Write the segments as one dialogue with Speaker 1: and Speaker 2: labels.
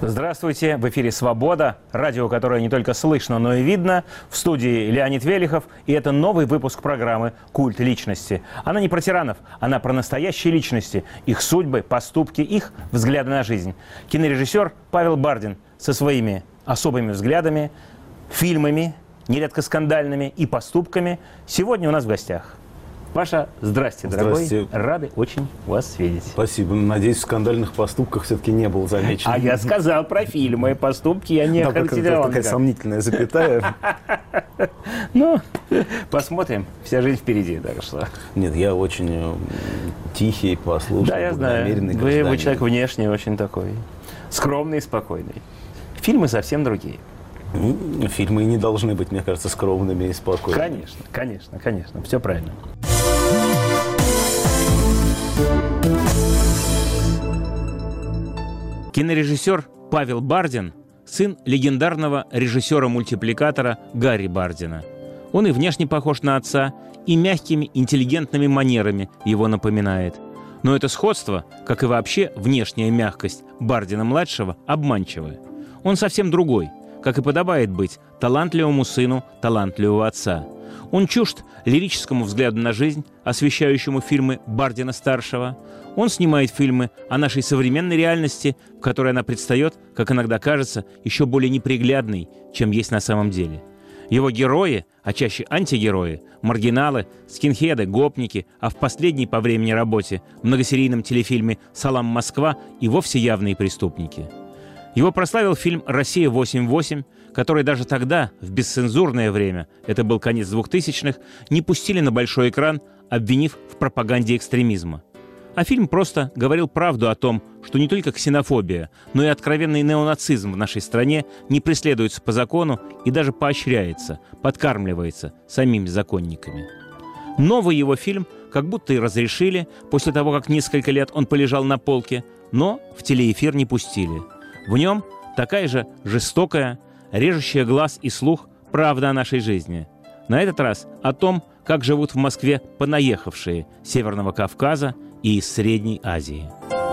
Speaker 1: Здравствуйте, в эфире «Свобода», радио, которое не только слышно, но и видно. В студии Леонид Велихов, и это новый выпуск программы «Культ личности». Она не про тиранов, она про настоящие личности, их судьбы, поступки, их взгляды на жизнь. Кинорежиссер Павел Бардин со своими особыми взглядами, фильмами, нередко скандальными и поступками сегодня у нас в гостях. Паша, здрасте, дорогой.
Speaker 2: Здрасте.
Speaker 1: Рады очень вас видеть.
Speaker 2: Спасибо. Надеюсь, в скандальных поступках все-таки не был замечен.
Speaker 1: А я сказал про фильмы, поступки, я не характеризовал.
Speaker 2: Такая сомнительная запятая.
Speaker 1: Ну, посмотрим. Вся жизнь впереди, так что.
Speaker 2: Нет, я очень тихий, послушный,
Speaker 1: да, я знаю. Вы человек внешне очень такой скромный и спокойный. Фильмы совсем другие.
Speaker 2: Фильмы не должны быть, мне кажется, скромными и спокойными.
Speaker 1: Конечно. Все правильно. Кинорежиссер Павел Бардин – сын легендарного режиссера-мультипликатора Гарри Бардина. Он и внешне похож на отца, и мягкими, интеллигентными манерами его напоминает. Но это сходство, как и вообще внешняя мягкость Бардина-младшего, обманчивое. Он совсем другой, как и подобает быть талантливому сыну талантливого отца. Он чужд лирическому взгляду на жизнь, освещающему фильмы Бардина-старшего. Он снимает фильмы о нашей современной реальности, в которой она предстает, как иногда кажется, еще более неприглядной, чем есть на самом деле. Его герои, а чаще антигерои, маргиналы, скинхеды, гопники, а в последней по времени работе многосерийном телефильме «Салам, Москва» и вовсе явные преступники. Его прославил фильм «Россия-88», который даже тогда, в бесцензурное время, это был конец 2000-х, не пустили на большой экран, обвинив в пропаганде экстремизма. А фильм просто говорил правду о том, что не только ксенофобия, но и откровенный неонацизм в нашей стране не преследуется по закону и даже поощряется, подкармливается самими законниками. Новый его фильм как будто и разрешили, после того, как несколько лет он полежал на полке, но в телеэфир не пустили. В нем такая же жестокая, режущая глаз и слух правда о нашей жизни. На этот раз о том, как живут в Москве понаехавшие с Северного Кавказа и из Средней Азии.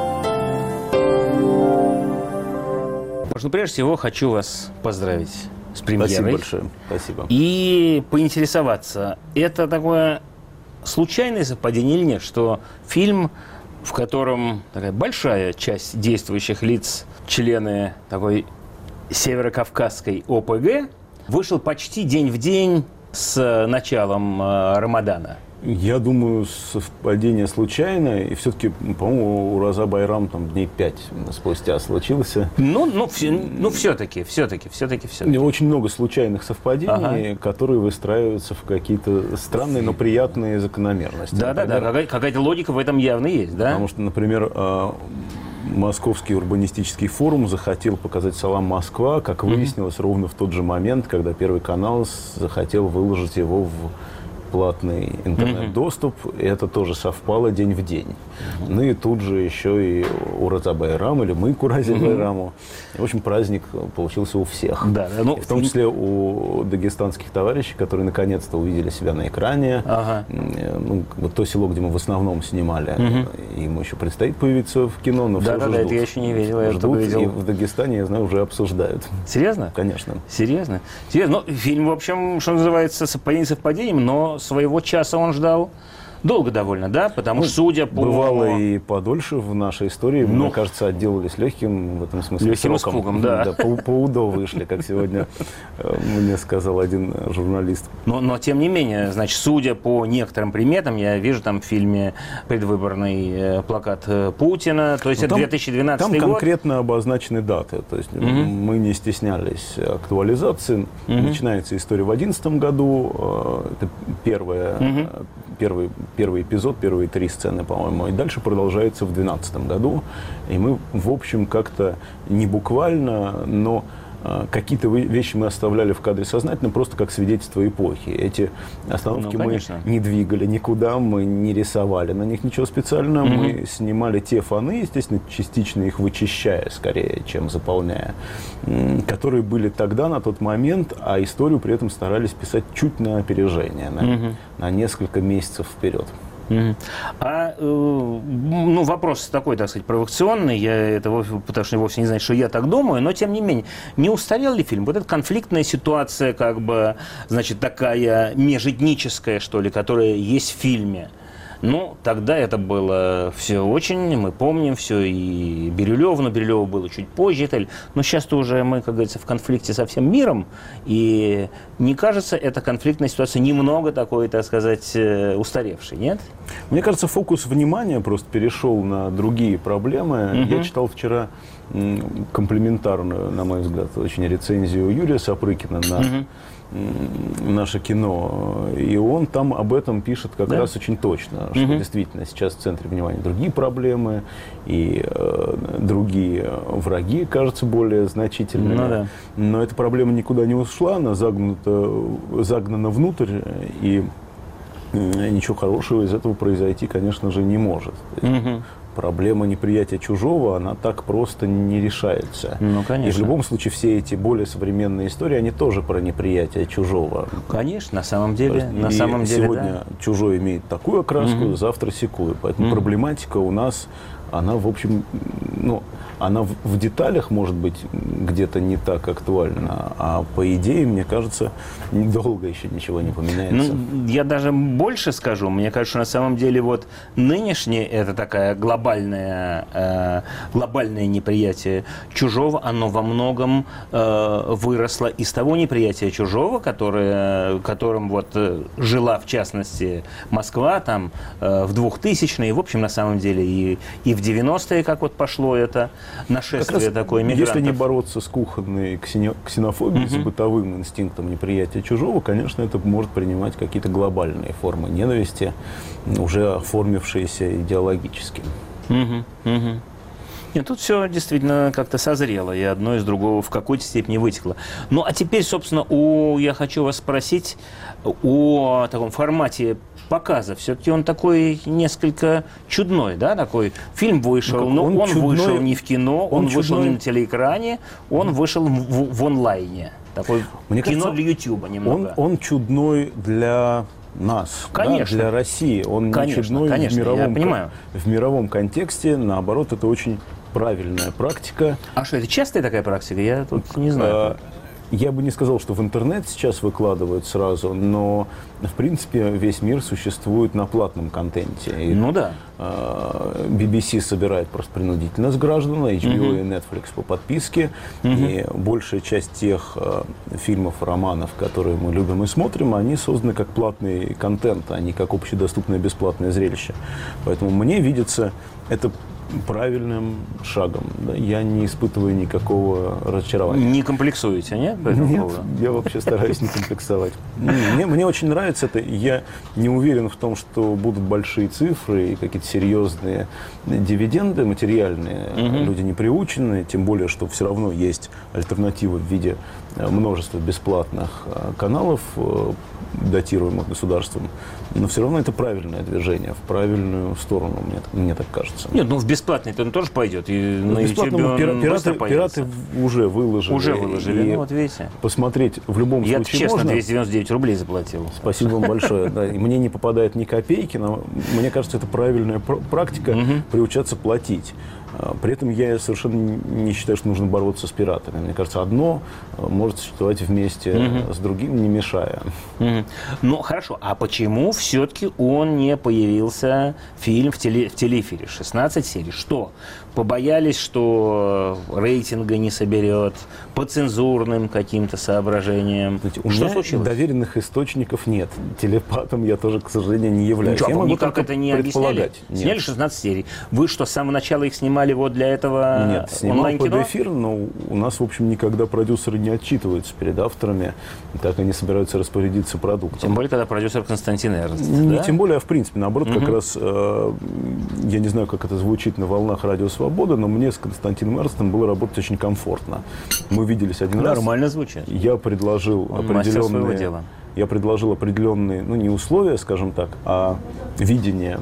Speaker 1: Ну, прежде всего, хочу вас поздравить с премьерой.
Speaker 2: Спасибо большое. Спасибо.
Speaker 1: И поинтересоваться, это такое случайное совпадение или нет, что фильм, в котором такая большая часть действующих лиц, члены такой северокавказской ОПГ, вышел почти день в день с началом Рамадана?
Speaker 2: Я думаю, совпадение случайное. И все-таки, по-моему, Ураза Байрам там дней 5 спустя случился.
Speaker 1: Все-таки.
Speaker 2: Очень много случайных совпадений, которые выстраиваются в какие-то странные, но приятные закономерности.
Speaker 1: Да. Какая-то логика в этом явно есть, да?
Speaker 2: Потому что, например, Московский урбанистический форум захотел показать «Салам, Москва», как выяснилось, ровно в тот же момент, когда Первый канал захотел выложить его в платный интернет-доступ, и это тоже совпало день в день. Ну и тут же еще и Ураза Байрам, или мы к Уразе Байраму. В общем, праздник получился у всех.
Speaker 1: Да,
Speaker 2: в том числе у дагестанских товарищей, которые наконец-то увидели себя на экране. Вот то село, где мы в основном снимали, ему еще предстоит появиться в кино, но все уже ждут.
Speaker 1: Это я еще не видел, я
Speaker 2: ждут,
Speaker 1: видел.
Speaker 2: И в Дагестане, я знаю, уже обсуждают.
Speaker 1: Серьезно?
Speaker 2: Конечно.
Speaker 1: Серьезно? Ну, фильм, в общем, что называется, совпадением, но своего часа он ждал долго довольно, да? Потому что, судя по...
Speaker 2: Бывало и подольше в нашей истории. Мне кажется, отделались легким, в этом смысле,
Speaker 1: легким испугом, да.
Speaker 2: По УДО вышли, как сегодня мне сказал один журналист.
Speaker 1: Но, тем не менее, значит, судя по некоторым приметам, я вижу там в фильме предвыборный плакат Путина, то есть это 2012 год.
Speaker 2: Там конкретно обозначены даты, то есть мы не стеснялись актуализации. Начинается история в 2011 году, это первый эпизод, первые 3 сцены, по-моему, и дальше продолжается в 2012 году. И мы, в общем, как-то не буквально, но какие-то вещи мы оставляли в кадре сознательно, просто как свидетельство эпохи. Эти остановки мы не двигали никуда, мы не рисовали на них ничего специального, мы снимали те фоны, естественно, частично их вычищая скорее, чем заполняя, которые были тогда, на тот момент, а историю при этом старались писать чуть на опережение, на несколько месяцев вперед.
Speaker 1: Ну, вопрос такой, так сказать, провокационный, потому что вовсе не знаю, что я так думаю, но тем не менее, не устарел ли фильм? Вот эта конфликтная ситуация, как бы, значит, такая межэтническая, что ли, которая есть в фильме. Ну, тогда это было все очень, мы помним все, и Бирюлев, но Бирюлев было чуть позже, но сейчас-то уже мы, как говорится, в конфликте со всем миром, и не кажется эта конфликтная ситуация немного такой, так сказать, устаревшей, нет?
Speaker 2: Мне кажется, фокус внимания просто перешел на другие проблемы. Я читал вчера комплиментарную, на мой взгляд, очень рецензию Юрия Сапрыкина на наше кино, и он там об этом пишет как раз очень точно, что действительно сейчас в центре внимания другие проблемы, и другие враги кажутся более значительными. Но эта проблема никуда не ушла, она загнана внутрь, и ничего хорошего из этого произойти, конечно же, не может. Проблема неприятия чужого, она так просто не решается.
Speaker 1: Ну, конечно.
Speaker 2: И в любом случае все эти более современные истории, они тоже про неприятие чужого.
Speaker 1: Конечно, на самом деле.
Speaker 2: Сегодня чужой имеет такую окраску, завтра сякую. Поэтому проблематика у нас, она, в общем, ну, она в деталях, может быть, где-то не так актуальна, а по идее, мне кажется, долго еще ничего не поменяется.
Speaker 1: Ну, я даже больше скажу. Мне кажется, что на самом деле вот нынешнее, это такая глобальное неприятие чужого, оно во многом выросло из того неприятия чужого, которым вот жила, в частности, Москва там в 2000-е, в общем, на самом деле, и в 90-е, как вот пошло это нашествие такое мигрантов.
Speaker 2: Если не бороться с кухонной ксенофобией, с бытовым инстинктом неприятия чужого, конечно, это может принимать какие-то глобальные формы ненависти, уже оформившиеся идеологически.
Speaker 1: Нет, тут все действительно как-то созрело, и одно из другого в какой-то степени вытекло. Ну, а теперь, собственно, я хочу вас спросить о таком формате показа. Все-таки он такой несколько чудной, да, такой фильм вышел, но он вышел не в кино, он вышел не на телеэкране, он вышел в онлайне. Такой кино для Ютуба немного.
Speaker 2: Он чудной для нас,
Speaker 1: конечно.
Speaker 2: Да, для России. Он не чудной в мировом контексте, наоборот, это очень правильная практика.
Speaker 1: А что, это частая такая практика? Я тут не знаю.
Speaker 2: Я бы не сказал, что в интернет сейчас выкладывают сразу, но, в принципе, весь мир существует на платном контенте. И, BBC собирает просто принудительно с граждан, HBO и Netflix по подписке. И большая часть тех фильмов, романов, которые мы любим и смотрим, они созданы как платный контент, а не как общедоступное бесплатное зрелище. Поэтому мне видится это правильным шагом. Да? Я не испытываю никакого разочарования.
Speaker 1: Не комплексуете, нет?
Speaker 2: Нет, я вообще стараюсь не комплексовать. Мне очень нравится это. Я не уверен в том, что будут большие цифры и какие-то серьезные дивиденды материальные. Люди не приучены, тем более, что все равно есть альтернатива в виде множества бесплатных каналов, датируемых государством. Но все равно это правильное движение, в правильную сторону, мне так кажется.
Speaker 1: Нет, ну в бесплатный-то он тоже пойдет. И на
Speaker 2: бесплатному пираты уже выложили.
Speaker 1: Уже выложили,
Speaker 2: ну
Speaker 1: вот видите.
Speaker 2: Посмотреть в любом случае
Speaker 1: честно,
Speaker 2: можно.
Speaker 1: 299 рублей заплатил.
Speaker 2: Спасибо вам большое. Да, и мне не попадает ни копейки, но мне кажется, это правильная практика приучаться платить. При этом я совершенно не считаю, что нужно бороться с пиратами. Мне кажется, одно может существовать вместе с другим, не мешая.
Speaker 1: Ну, хорошо. А почему все-таки он не появился, фильм в телеэфире? 16 серий. Что? Побоялись, что рейтинга не соберет, по цензурным каким-то соображениям?
Speaker 2: У меня случилось? Доверенных источников нет. Телепатом я тоже, к сожалению, не являюсь.
Speaker 1: Ничего, вы никак это не объясняли? Сняли 16 серий. Вы что, с самого начала их снимали вот для этого
Speaker 2: Нет, снимал под эфир, но у нас, в общем, никогда продюсеры не отчитываются перед авторами, так они собираются распорядиться продуктом.
Speaker 1: Тем более, когда продюсер Константин Эрнст.
Speaker 2: Не тем более, а в принципе, наоборот, как раз, я не знаю, как это звучит на волнах Радио Свобода, но мне с Константином Эрнстом было работать очень комфортно. Мы виделись один раз.
Speaker 1: Нормально звучит.
Speaker 2: Я предложил определенные, ну, не условия, скажем так, а видение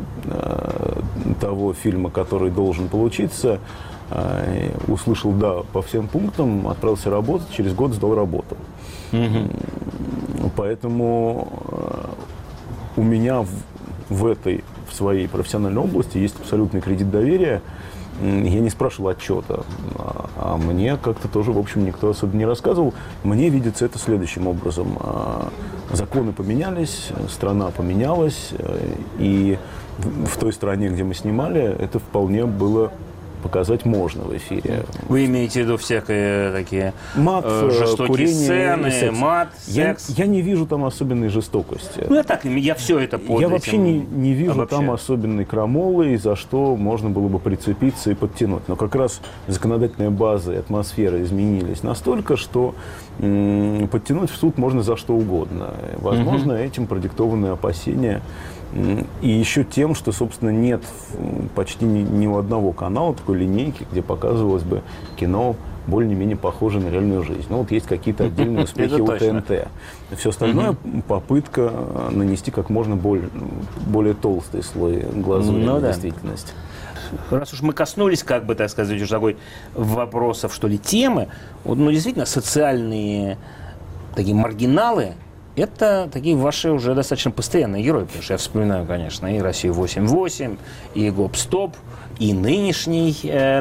Speaker 2: того фильма, который должен получиться, услышал «да» по всем пунктам, отправился работать, через год сдал работу. Поэтому у меня в своей профессиональной области есть абсолютный кредит доверия. Я не спрашивал отчета, а мне как-то тоже, в общем, никто особо не рассказывал. Мне видится это следующим образом. Законы поменялись, страна поменялась, и в той стране, где мы снимали, это вполне было показать можно в эфире.
Speaker 1: Вы имеете в виду всякие такие
Speaker 2: мат,
Speaker 1: жестокие
Speaker 2: курение,
Speaker 1: сцены, мат, секс?
Speaker 2: Я не вижу там особенной жестокости.
Speaker 1: Я все это под
Speaker 2: Я вообще не вижу
Speaker 1: обобщаю.
Speaker 2: там особенной крамолы, за что можно было бы прицепиться и подтянуть. Но как раз законодательная база и атмосфера изменились настолько, что подтянуть в суд можно за что угодно. Возможно, этим продиктованы опасения. И еще тем, что, собственно, нет почти ни у одного канала такой линейки, где показывалось бы кино более-менее похоже на реальную жизнь. Ну, вот есть какие-то отдельные успехи у ТНТ. Все остальное попытка нанести как можно более толстый слой глазури на действительность.
Speaker 1: Раз уж мы коснулись, как бы, так сказать, уже такой вопросов, что ли, темы, действительно, социальные такие маргиналы, это такие ваши уже достаточно постоянные герои, потому что я вспоминаю, конечно, и «Россию-88», и «Гоп-стоп», и нынешний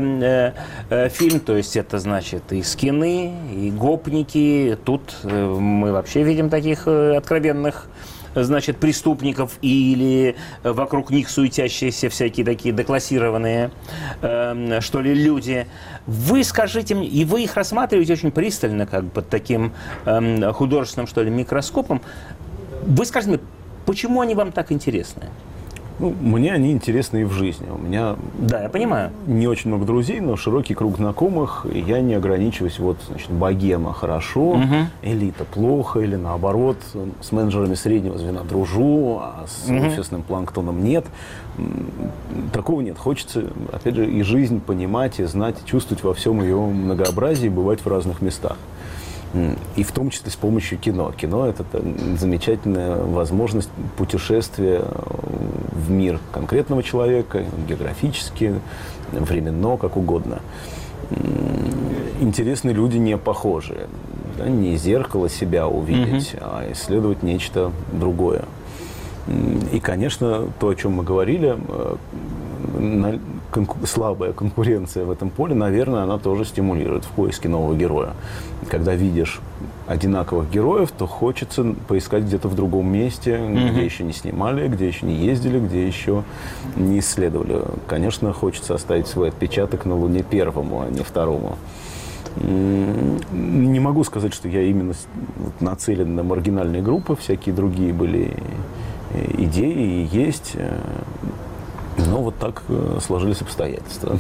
Speaker 1: фильм, то есть это значит и «Скины», и «Гопники». Тут мы вообще видим таких откровенных, значит, преступников или вокруг них суетящиеся всякие такие деклассированные, что ли, люди. Вы скажите мне, и вы их рассматриваете очень пристально, как бы под таким художественным, что ли, микроскопом. Вы скажите мне, почему они вам так интересны?
Speaker 2: Мне они интересны и в жизни. У меня
Speaker 1: я понимаю.
Speaker 2: Не очень много друзей, но широкий круг знакомых. И я не ограничиваюсь, богема хорошо, элита плохо, или наоборот, с менеджерами среднего звена дружу, а с офисным планктоном нет. Такого нет. Хочется, опять же, и жизнь понимать, и знать, и чувствовать во всем ее многообразии, бывать в разных местах. И в том числе с помощью кино. Кино – это замечательная возможность путешествия в мир конкретного человека, географически, временно, как угодно. Интересные люди не похожие. Не зеркало себя увидеть, а исследовать нечто другое. И, конечно, то, о чем мы говорили, слабая конкуренция в этом поле, наверное, она тоже стимулирует в поиске нового героя. Когда видишь одинаковых героев, то хочется поискать где-то в другом месте, где еще не снимали, где еще не ездили, где еще не исследовали. Конечно, хочется оставить свой отпечаток на Луне первому, а не второму. Не могу сказать, что я именно нацелен на маргинальные группы, всякие другие были идеи и есть. Но вот так сложились обстоятельства.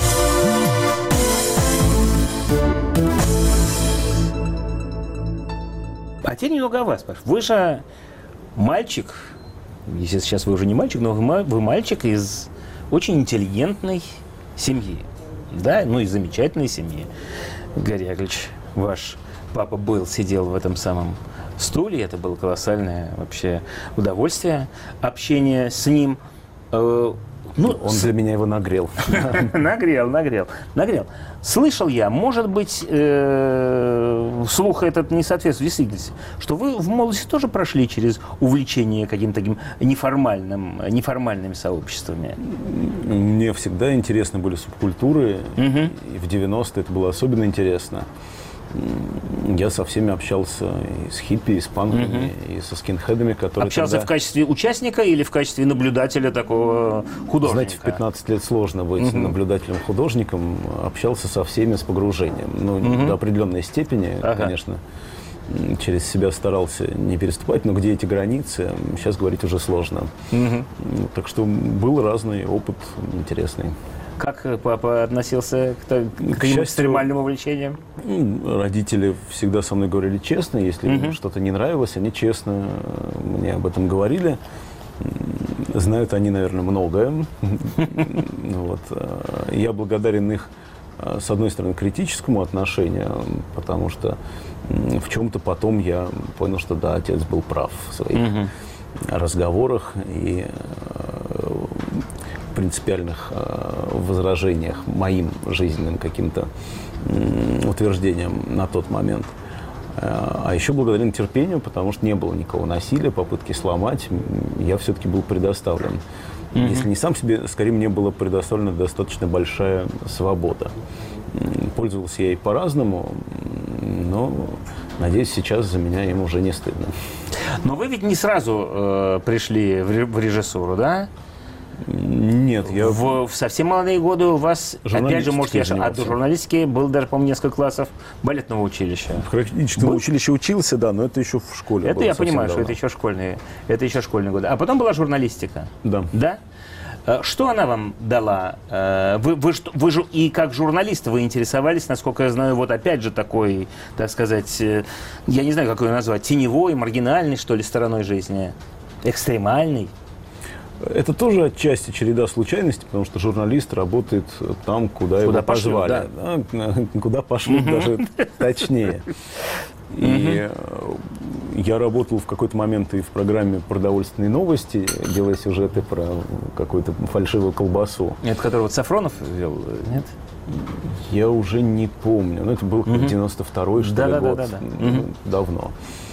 Speaker 1: А теперь немного о вас. Вы же мальчик, если сейчас вы уже не мальчик, но вы мальчик из очень интеллигентной семьи. Да, из замечательной семьи. Гарри Яковлевич, ваш папа сидел в этом самом стуле. Это было колоссальное вообще удовольствие, общение с ним.
Speaker 2: Он для меня его нагрел.
Speaker 1: Нагрел. Слышал я, может быть, слух этот не соответствует действительности, что вы в молодости тоже прошли через увлечение каким-то таким неформальными сообществами.
Speaker 2: Мне всегда интересны были субкультуры, и в 90-е это было особенно интересно. Я со всеми общался и с хиппи, и с панками, и со скинхедами, которые
Speaker 1: общался в качестве участника или в качестве наблюдателя такого художника?
Speaker 2: Знаете, в 15 лет сложно быть наблюдателем-художником. Общался со всеми с погружением. До определенной степени, конечно, через себя старался не переступать, но где эти границы, сейчас говорить уже сложно. Так что был разный опыт интересный.
Speaker 1: Как папа относился к экстремальным увлечениям?
Speaker 2: Родители всегда со мной говорили честно. Если им что-то не нравилось, они честно мне об этом говорили. Знают они, наверное, многое. Я благодарен их, с одной стороны, критическому отношению, потому что в чем-то потом я понял, что да, отец был прав в своих разговорах и принципиальных возражениях моим жизненным каким-то утверждениям на тот момент. А еще благодарен терпению, потому что не было никакого насилия, попытки сломать. Я все-таки был предоставлен. Если не сам себе, скорее мне была предоставлена достаточно большая свобода. Пользовался я и по-разному, но, надеюсь, сейчас за меня им уже не стыдно.
Speaker 1: Но вы ведь не сразу пришли в режиссуру, да?
Speaker 2: Нет, я...
Speaker 1: В совсем молодые годы у вас, опять же, может, я от журналистики был даже, по-моему, несколько классов балетного училища.
Speaker 2: В хореографическом училище учился, да, но это еще в школе.
Speaker 1: Это я понимаю, что это еще школьные годы. А потом была журналистика.
Speaker 2: Да.
Speaker 1: Да? Что она вам дала? Вы же и как журналист вы интересовались, насколько я знаю, вот опять же такой, так сказать, я не знаю, как ее назвать, теневой, маргинальной, что ли, стороной жизни, экстремальной.
Speaker 2: Это тоже отчасти череда случайностей, потому что журналист работает там, куда его позвали. Да? Куда пошлют, даже точнее. И я работал в какой-то момент и в программе «Продовольственные новости», делая сюжеты про какую-то фальшивую колбасу.
Speaker 1: Это который вот Сафронов вел, нет?
Speaker 2: Я уже не помню. Но это был 92-й, что ли, год. Давно.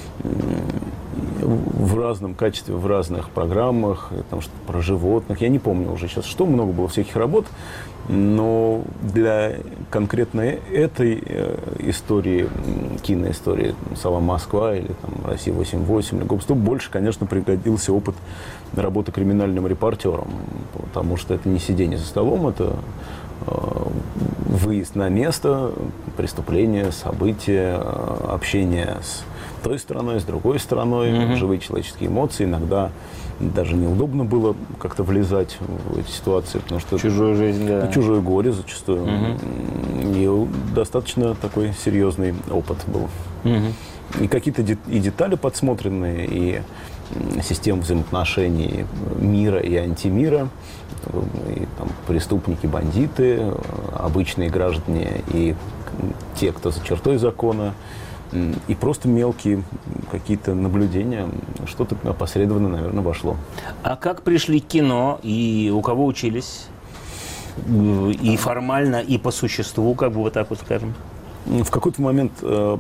Speaker 2: В разном качестве, в разных программах, там, что про животных. Я не помню уже сейчас, что много было всяких работ. Но для конкретно этой истории, киноистории «Салам, Москва» или там, «Россия-88» или «Гоп-стоп» больше, конечно, пригодился опыт работы криминальным репортером. Потому что это не сидение за столом, это выезд на место, преступление, события, общение с той стороной, с другой стороной, живые человеческие эмоции. Иногда даже неудобно было как-то влезать в эти ситуации, потому что
Speaker 1: чужую жизнь, да.
Speaker 2: Чужое горе зачастую. И достаточно такой серьезный опыт был. И какие-то и детали подсмотренные, и система взаимоотношений мира и антимира, и там преступники, бандиты, обычные граждане и те, кто за чертой закона. И просто мелкие какие-то наблюдения, что-то опосредованно, наверное, вошло.
Speaker 1: А как пришли к кино и у кого учились? И формально, и по существу, как бы вот так вот скажем?
Speaker 2: В какой-то момент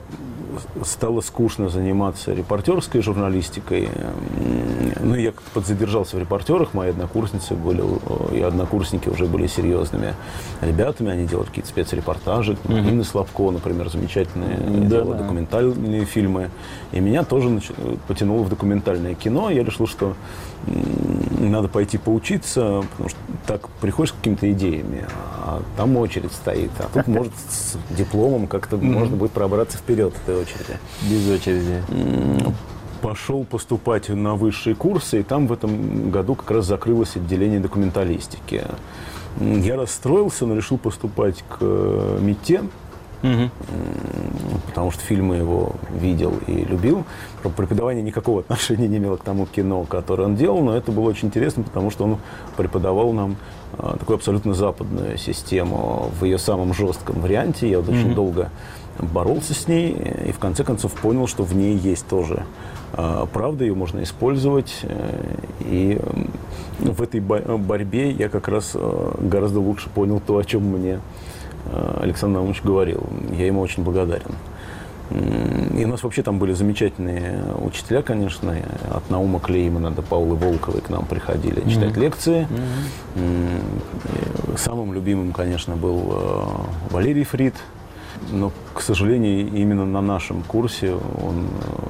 Speaker 2: стало скучно заниматься репортерской журналистикой. Ну, я как-то подзадержался в репортерах. Мои однокурсницы были, и однокурсники уже были серьезными ребятами. Они делали какие-то спецрепортажи. Инна Слабко, например, замечательные делала документальные фильмы. И меня тоже потянуло в документальное кино. Я решил, что надо пойти поучиться, потому что так приходишь с какими-то идеями, а там очередь стоит. А тут, может, с дипломом как-то можно будет пробраться вперед этой очереди.
Speaker 1: Без очереди.
Speaker 2: Пошел поступать на высшие курсы, и там в этом году как раз закрылось отделение документалистики. Я расстроился, но решил поступать к МИТе, потому что фильмы его видел и любил. Преподавание никакого отношения не имело к тому кино, которое он делал, но это было очень интересно, потому что он преподавал нам такую абсолютно западную систему в ее самом жестком варианте. Я очень долго боролся с ней и в конце концов понял, что в ней есть тоже правда, ее можно использовать. И в этой борьбе я как раз гораздо лучше понял то, о чем мне Александр Наумович говорил. Я ему очень благодарен. И у нас вообще там были замечательные учителя, конечно, от Наума Клеймана до Паулы Волковой к нам приходили читать лекции. Самым любимым, конечно, был Валерий Фрид, но, к сожалению, именно на нашем курсе он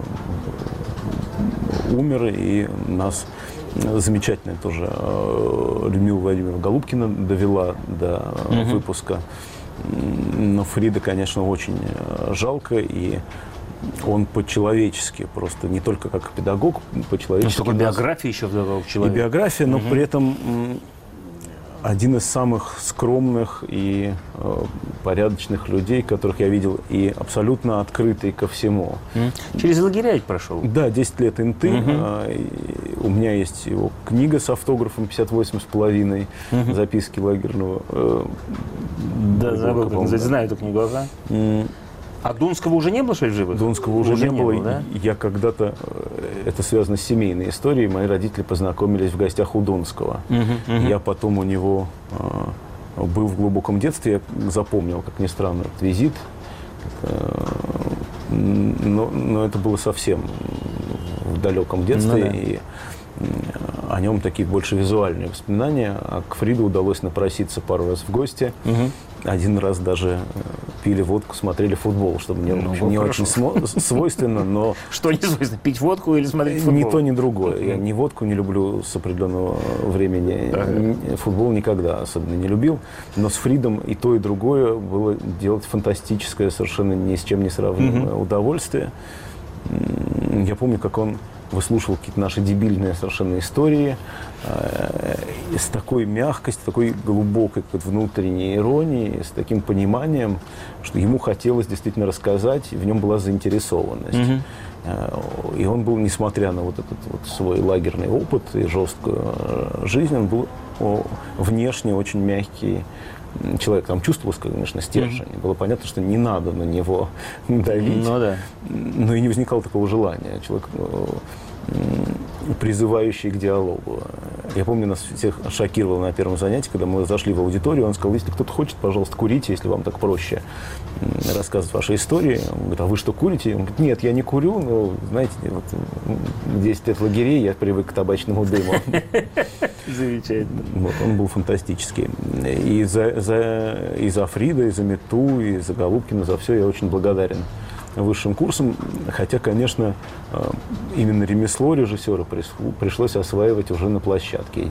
Speaker 2: умер, и нас замечательная тоже Людмила Владимировна Голубкина довела до выпуска. Но Фрида, конечно, очень жалко, и он по-человечески, просто не только как педагог, по-человечески.
Speaker 1: Только биография еще вдобавок человека.
Speaker 2: И биография, но при этом один из самых скромных и порядочных людей, которых я видел, и абсолютно открытый ко всему.
Speaker 1: Через лагеря ведь прошел?
Speaker 2: Да, 10 лет инты. У меня есть его книга с автографом 58,5, записки лагерного.
Speaker 1: Да, забыл, как называется. Знаю эту книгу, ага. А Дунского уже не было, что ли, в живых?
Speaker 2: Дунского уже не было. Да? Я когда-то, это связано с семейной историей, мои родители познакомились в гостях у Дунского. Я потом у него был в глубоком детстве, я запомнил, как ни странно, этот визит. Но это было совсем в далеком детстве, и о нем такие больше визуальные воспоминания. А к Фриду удалось напроситься пару раз в гости. Один раз даже пили водку, смотрели футбол, что мне не очень свойственно, но...
Speaker 1: Что не свойственно? Пить водку или смотреть футбол?
Speaker 2: Ни то, ни другое. Я ни водку не люблю с определенного времени, футбол никогда особенно не любил. Но с Фридом и то, и другое было делать фантастическое, совершенно ни с чем не сравнимое удовольствие. Я помню, как он выслушивал какие-то наши дебильные совершенно истории с такой мягкостью, такой глубокой внутренней иронией, с таким пониманием, что ему хотелось действительно рассказать, и в нем была заинтересованность. И он был, несмотря на вот этот вот свой лагерный опыт и жесткую жизнь, он был внешне очень мягкий человек. Там чувствовалось, конечно, стержень. Было понятно, что не надо на него давить. Но и не возникало такого желания. Человек, призывающий к диалогу. Я помню, нас всех шокировало на первом занятии, когда мы зашли в аудиторию, он сказал: если кто-то хочет, пожалуйста, курите, если вам так проще рассказывать ваши истории. Он говорит: а вы что, курите? Он говорит: нет, я не курю, но, знаете, вот 10 лет лагерей, я привык к табачному дыму.
Speaker 1: Замечательно.
Speaker 2: Вот, он был фантастический. И за Фрида, и за Мету, и за Голубкина, за все я очень благодарен высшим курсам. Хотя, конечно, именно ремесло режиссера пришлось осваивать уже на площадке.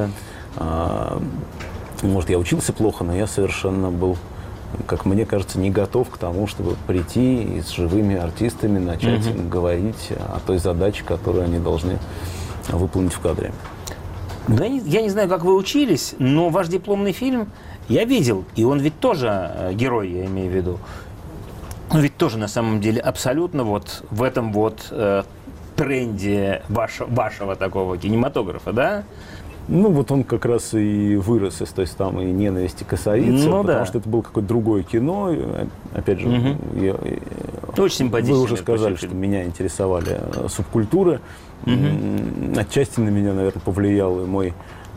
Speaker 2: Может, я учился плохо, но я совершенно был, как мне кажется, не готов к тому, чтобы прийти и с живыми артистами начать говорить о той задаче, которую они должны выполнить в кадре.
Speaker 1: Да, я не знаю, как вы учились, но ваш дипломный фильм я видел, и он ведь тоже герой, я имею в виду. Но ведь тоже на самом деле абсолютно вот в этом вот тренде вашего такого кинематографа, да?
Speaker 2: Ну, вот он как раз и вырос из той самой ненависти к косарицам, потому что это было какое-то другое кино. Опять же,
Speaker 1: очень симпатично.
Speaker 2: Вы уже сказали, что меня интересовали субкультуры. Отчасти на меня, наверное, повлиял и мой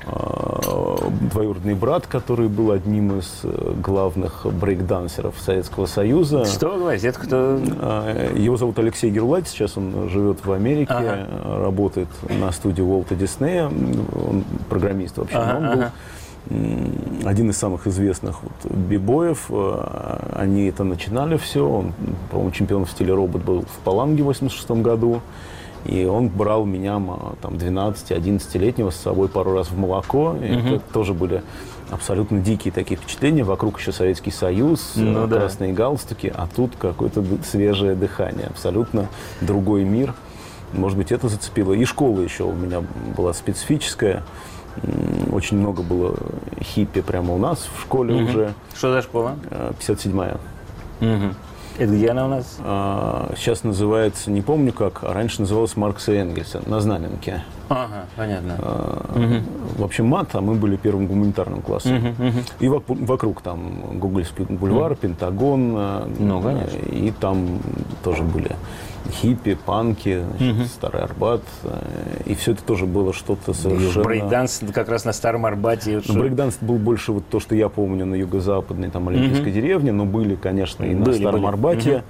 Speaker 2: двоюродный брат, который был одним из главных брейкдансеров Советского Союза.
Speaker 1: Что вы говорите? Это кто?
Speaker 2: Его зовут Алексей Герлайт, сейчас он живет в Америке, работает на студии Уолта Диснея, он программист вообще, но он был один из самых известных бибоев. Они это начинали все, он, по-моему, чемпион в стиле робот был в Паланге в 1986 году. И он брал меня, там, 12-11-летнего с собой пару раз в молоко. И это тоже были абсолютно дикие такие впечатления. Вокруг еще Советский Союз, красные галстуки, а тут какое-то свежее дыхание. Абсолютно другой мир. Может быть, это зацепило. И школа еще у меня была специфическая. Очень много было хиппи прямо у нас в школе уже.
Speaker 1: Что за школа?
Speaker 2: 57-я.
Speaker 1: Это где она у нас?
Speaker 2: Сейчас называется, не помню как, а раньше называлась Маркса и Энгельса, на Знаменке.
Speaker 1: Ага, понятно.
Speaker 2: В общем, МАТ, а мы были первым гуманитарным классом. И вокруг там Гоголевский бульвар, Пентагон.
Speaker 1: Ну, конечно.
Speaker 2: И там тоже были хиппи, панки, значит, Старый Арбат. И все это тоже было что-то совершенно...
Speaker 1: Брейкданс как раз на Старом Арбате.
Speaker 2: Брейкданс был больше вот то, что я помню на юго-западной, там, Олимпийской деревне, но были, конечно, и на Старом Арбате.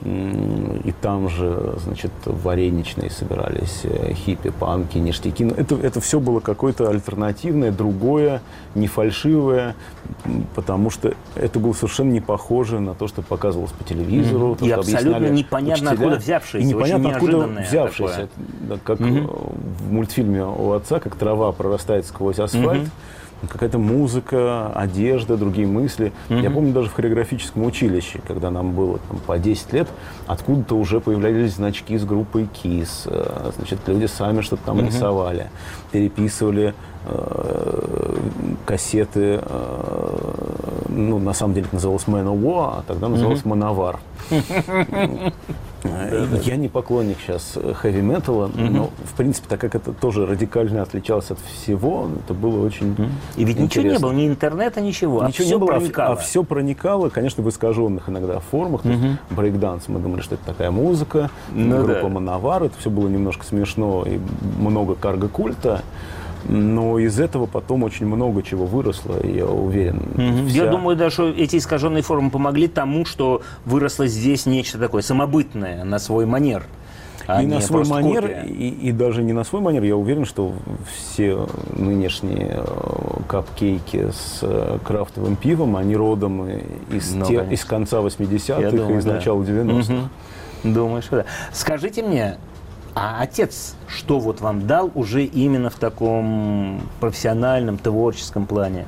Speaker 2: И там же, значит, в Вареничной собирались хиппи, панки, ништяки. Это все было какое-то альтернативное, другое, не фальшивое, потому что это было совершенно не похоже на то, что показывалось по телевизору. То,
Speaker 1: и
Speaker 2: что
Speaker 1: абсолютно непонятно, откуда взявшееся.
Speaker 2: И непонятно, откуда взявшееся. Как в мультфильме у отца, как трава прорастает сквозь асфальт. Какая-то музыка, одежда, другие мысли. Я помню даже в хореографическом училище, когда нам было там, по 10 лет, откуда-то уже появлялись значки с группой KISS. Значит, люди сами что-то там рисовали, переписывали кассеты. Ну, на самом деле это называлось Manowar, а тогда называлось Мановар. Я не поклонник сейчас хэви-металла, но, в принципе, так как это тоже радикально отличалось от всего, это было очень
Speaker 1: И ведь
Speaker 2: интересно.
Speaker 1: Ничего не было, ни интернета, ничего,
Speaker 2: ничего
Speaker 1: все
Speaker 2: не было,
Speaker 1: проникало.
Speaker 2: А все проникало, конечно, в искаженных иногда формах. Брейкданс, мы думали, что это такая музыка, группа Мановар, это все было немножко смешно и много карго-культа. Но из этого потом очень много чего выросло, я уверен.
Speaker 1: Я думаю, даже что эти искаженные формы помогли тому, что выросло здесь нечто такое самобытное на свой манер.
Speaker 2: И на свой манер, и даже не на свой манер. Я уверен, что все нынешние капкейки с крафтовым пивом, они родом из конца 80-х и из начала 90-х.
Speaker 1: Думаю, что да. Скажите мне, а отец что вот вам дал уже именно в таком профессиональном, творческом плане?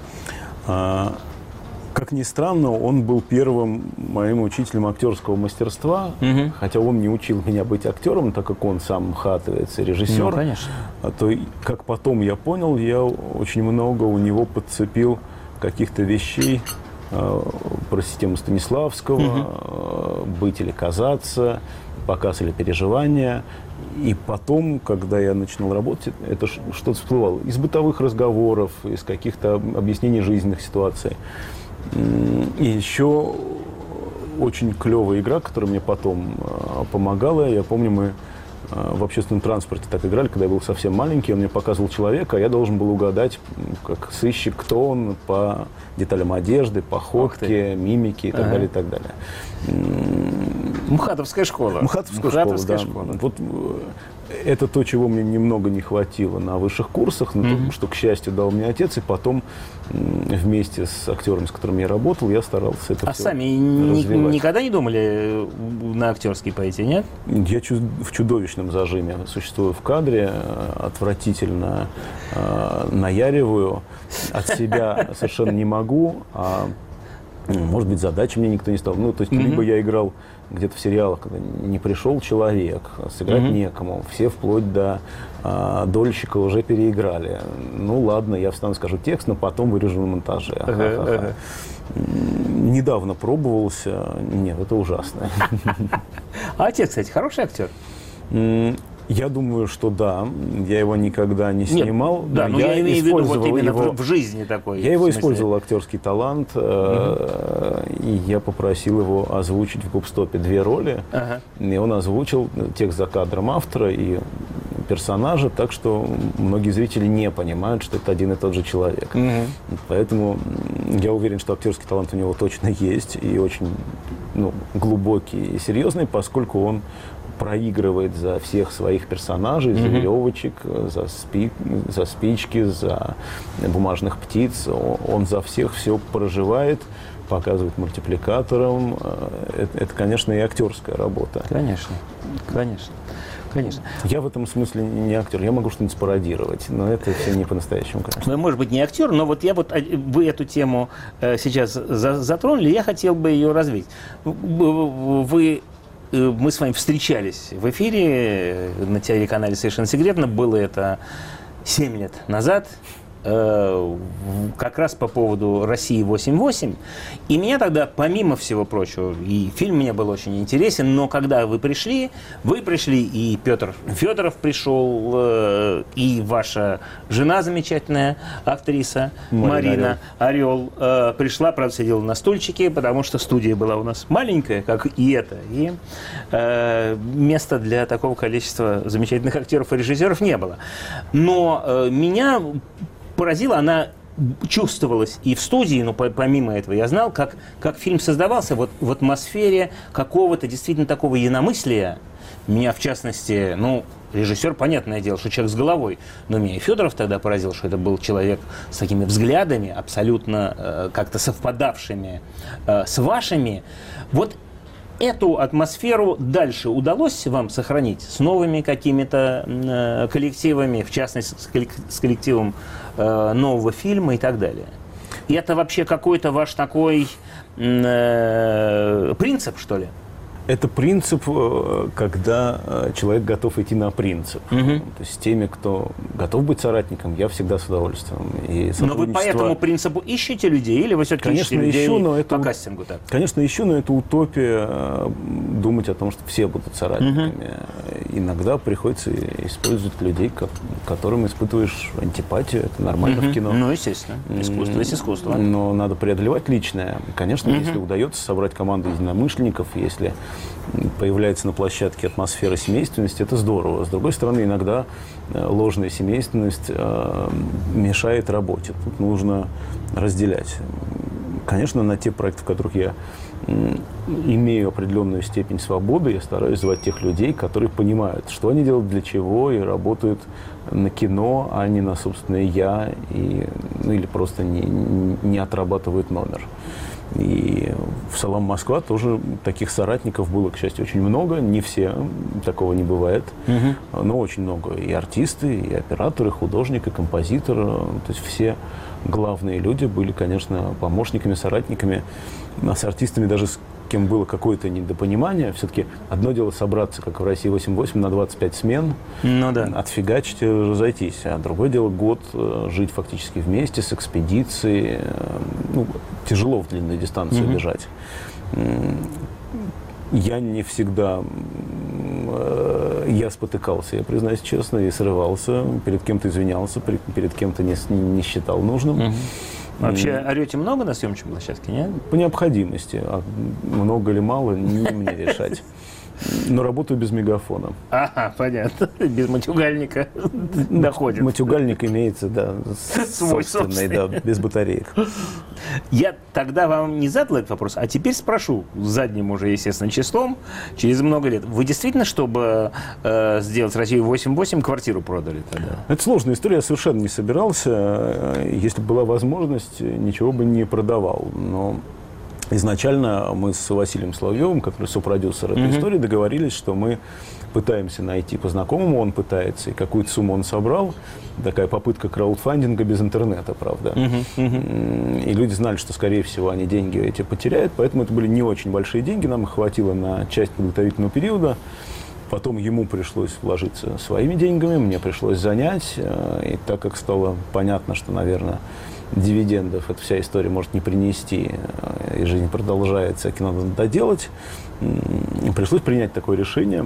Speaker 2: Как ни странно, он был первым моим учителем актерского мастерства, хотя он не учил меня быть актером, так как он сам мхатовец и режиссер.
Speaker 1: Ну, конечно.
Speaker 2: То, как потом я понял, я очень много у него подцепил каких-то вещей про систему Станиславского, «Быть или казаться», «Показ или переживания». И потом, когда я начинал работать, это что-то всплывало из бытовых разговоров, из каких-то объяснений жизненных ситуаций. И еще очень клевая игра, которая мне потом помогала. Я помню, мы в общественном транспорте так играли, когда я был совсем маленький. Он мне показывал человека, а я должен был угадать, как сыщик, кто он, по деталям одежды, походке, мимике и так далее, и так далее.
Speaker 1: Мхатовская школа.
Speaker 2: Мхатовская школа, да. Вот это то, чего мне немного не хватило на высших курсах, но то, что, к счастью, дал мне отец, и потом вместе с актером, с которым я работал, я старался это все
Speaker 1: сами
Speaker 2: развивать.
Speaker 1: Никогда не думали на актерский пойти, нет?
Speaker 2: Я в чудовищном зажиме существую в кадре, отвратительно наяриваю, от себя совершенно не могу, может быть, задачи мне никто не стал. Ну, то есть, либо я играл где-то в сериалах, когда не пришел человек, сыграть некому, все вплоть до дольщика уже переиграли. Ну, ладно, я встану, скажу текст, но потом вырежу на монтаже. Недавно пробовался. Нет, это ужасно.
Speaker 1: А отец, кстати, хороший актер?
Speaker 2: Я думаю, что да. Я его никогда не снимал.
Speaker 1: Нет, да, но я имею в виду вот именно в жизни такой.
Speaker 2: Я его использовал, актерский талант, и я попросил его озвучить в «Гоп-стопе» 2 роли. И он озвучил текст за кадром автора и персонажа, так что многие зрители не понимают, что это один и тот же человек. Поэтому я уверен, что актерский талант у него точно есть, и очень глубокий и серьезный, поскольку он проигрывает за всех своих персонажей, за веревочек, за спички, за бумажных птиц. Он за всех все проживает, показывает мультипликатором. Это, конечно, и актерская работа.
Speaker 1: Конечно.
Speaker 2: Я в этом смысле не актер. Я могу что-нибудь спародировать, но это все не по-настоящему, конечно.
Speaker 1: Может быть, не актер, но вот вы эту тему сейчас затронули, я хотел бы ее развить. Мы с вами встречались в эфире на телеканале «Совершенно секретно». Было это 7 лет назад, как раз по поводу «России 8.8». И меня тогда, помимо всего прочего, и фильм мне был очень интересен, но когда вы пришли, и Петр Федоров пришел, и ваша жена замечательная, актриса Марина Орел, пришла, правда, сидела на стульчике, потому что студия была у нас маленькая, как и это, и места для такого количества замечательных актеров и режиссеров не было. Но меня поразила, она чувствовалась и в студии, но помимо этого я знал, как фильм создавался в атмосфере какого-то действительно такого единомыслия. Меня, в частности, режиссер, понятное дело, что человек с головой, но меня и Федоров тогда поразил, что это был человек с такими взглядами, абсолютно как-то совпадавшими с вашими. Вот эту атмосферу дальше удалось вам сохранить с новыми какими-то коллективами, в частности, с коллективом нового фильма и так далее? И это вообще какой-то ваш такой принцип, что ли?
Speaker 2: Это принцип, когда человек готов идти на принцип. То есть с теми, кто готов быть соратником, я всегда с удовольствием. И
Speaker 1: но вы по этому принципу ищете людей, или вы все-таки ищете людей по кастингу? Так?
Speaker 2: Конечно, ищу, но это утопия думать о том, что все будут соратниками. Иногда приходится использовать людей, к которым испытываешь антипатию. Это нормально в кино.
Speaker 1: Ну, естественно. Искусство есть искусство.
Speaker 2: Но надо преодолевать личное. Конечно, если удается собрать команду единомышленников, если появляется на площадке атмосфера семейственности, это здорово. С другой стороны, иногда ложная семейственность мешает работе. Тут нужно разделять. Конечно, на те проекты, в которых я имею определенную степень свободы, я стараюсь звать тех людей, которые понимают, что они делают, для чего, и работают на кино, а не на собственное «я», или просто не отрабатывают номер. И в «Салам, Москва» тоже таких соратников было, к счастью, очень много. Не все, такого не бывает, но очень много. И артисты, и операторы, и художник, и композитор. То есть все главные люди были, конечно, помощниками, соратниками. А с артистами даже с кем было какое-то недопонимание. Все-таки одно дело собраться, как в России 8-8, на 25 смен, отфигачить и разойтись. А другое дело год жить фактически вместе с экспедицией. Тяжело в длинную дистанцию бежать. Я не всегда... Я спотыкался, я признаюсь честно, и срывался, перед кем-то извинялся, перед кем-то не считал нужным.
Speaker 1: Вообще орете много на съемочной площадке, нет?
Speaker 2: По необходимости. А много или мало, не мне решать. Но работаю без мегафона.
Speaker 1: Ага, понятно. Без матюгальника доходит.
Speaker 2: Матюгальник имеется, да, собственный, да, без батареек.
Speaker 1: Я тогда вам не задал этот вопрос, а теперь спрошу задним уже, естественно, числом, через много лет. Вы действительно, чтобы сделать Россию 8-8, квартиру продали тогда?
Speaker 2: Это сложная история, я совершенно не собирался. Если бы была возможность, ничего бы не продавал. Но изначально мы с Василием Соловьевым, который сопродюсер этой истории, договорились, что мы пытаемся найти по знакомому, он пытается, и какую-то сумму он собрал. Такая попытка краудфандинга без интернета, правда. И люди знали, что, скорее всего, они деньги эти потеряют, поэтому это были не очень большие деньги, нам их хватило на часть подготовительного периода. Потом ему пришлось вложиться своими деньгами, мне пришлось занять. И так как стало понятно, что, наверное, дивидендов эта вся история может не принести, и жизнь продолжается, а кино надо доделать, пришлось принять такое решение.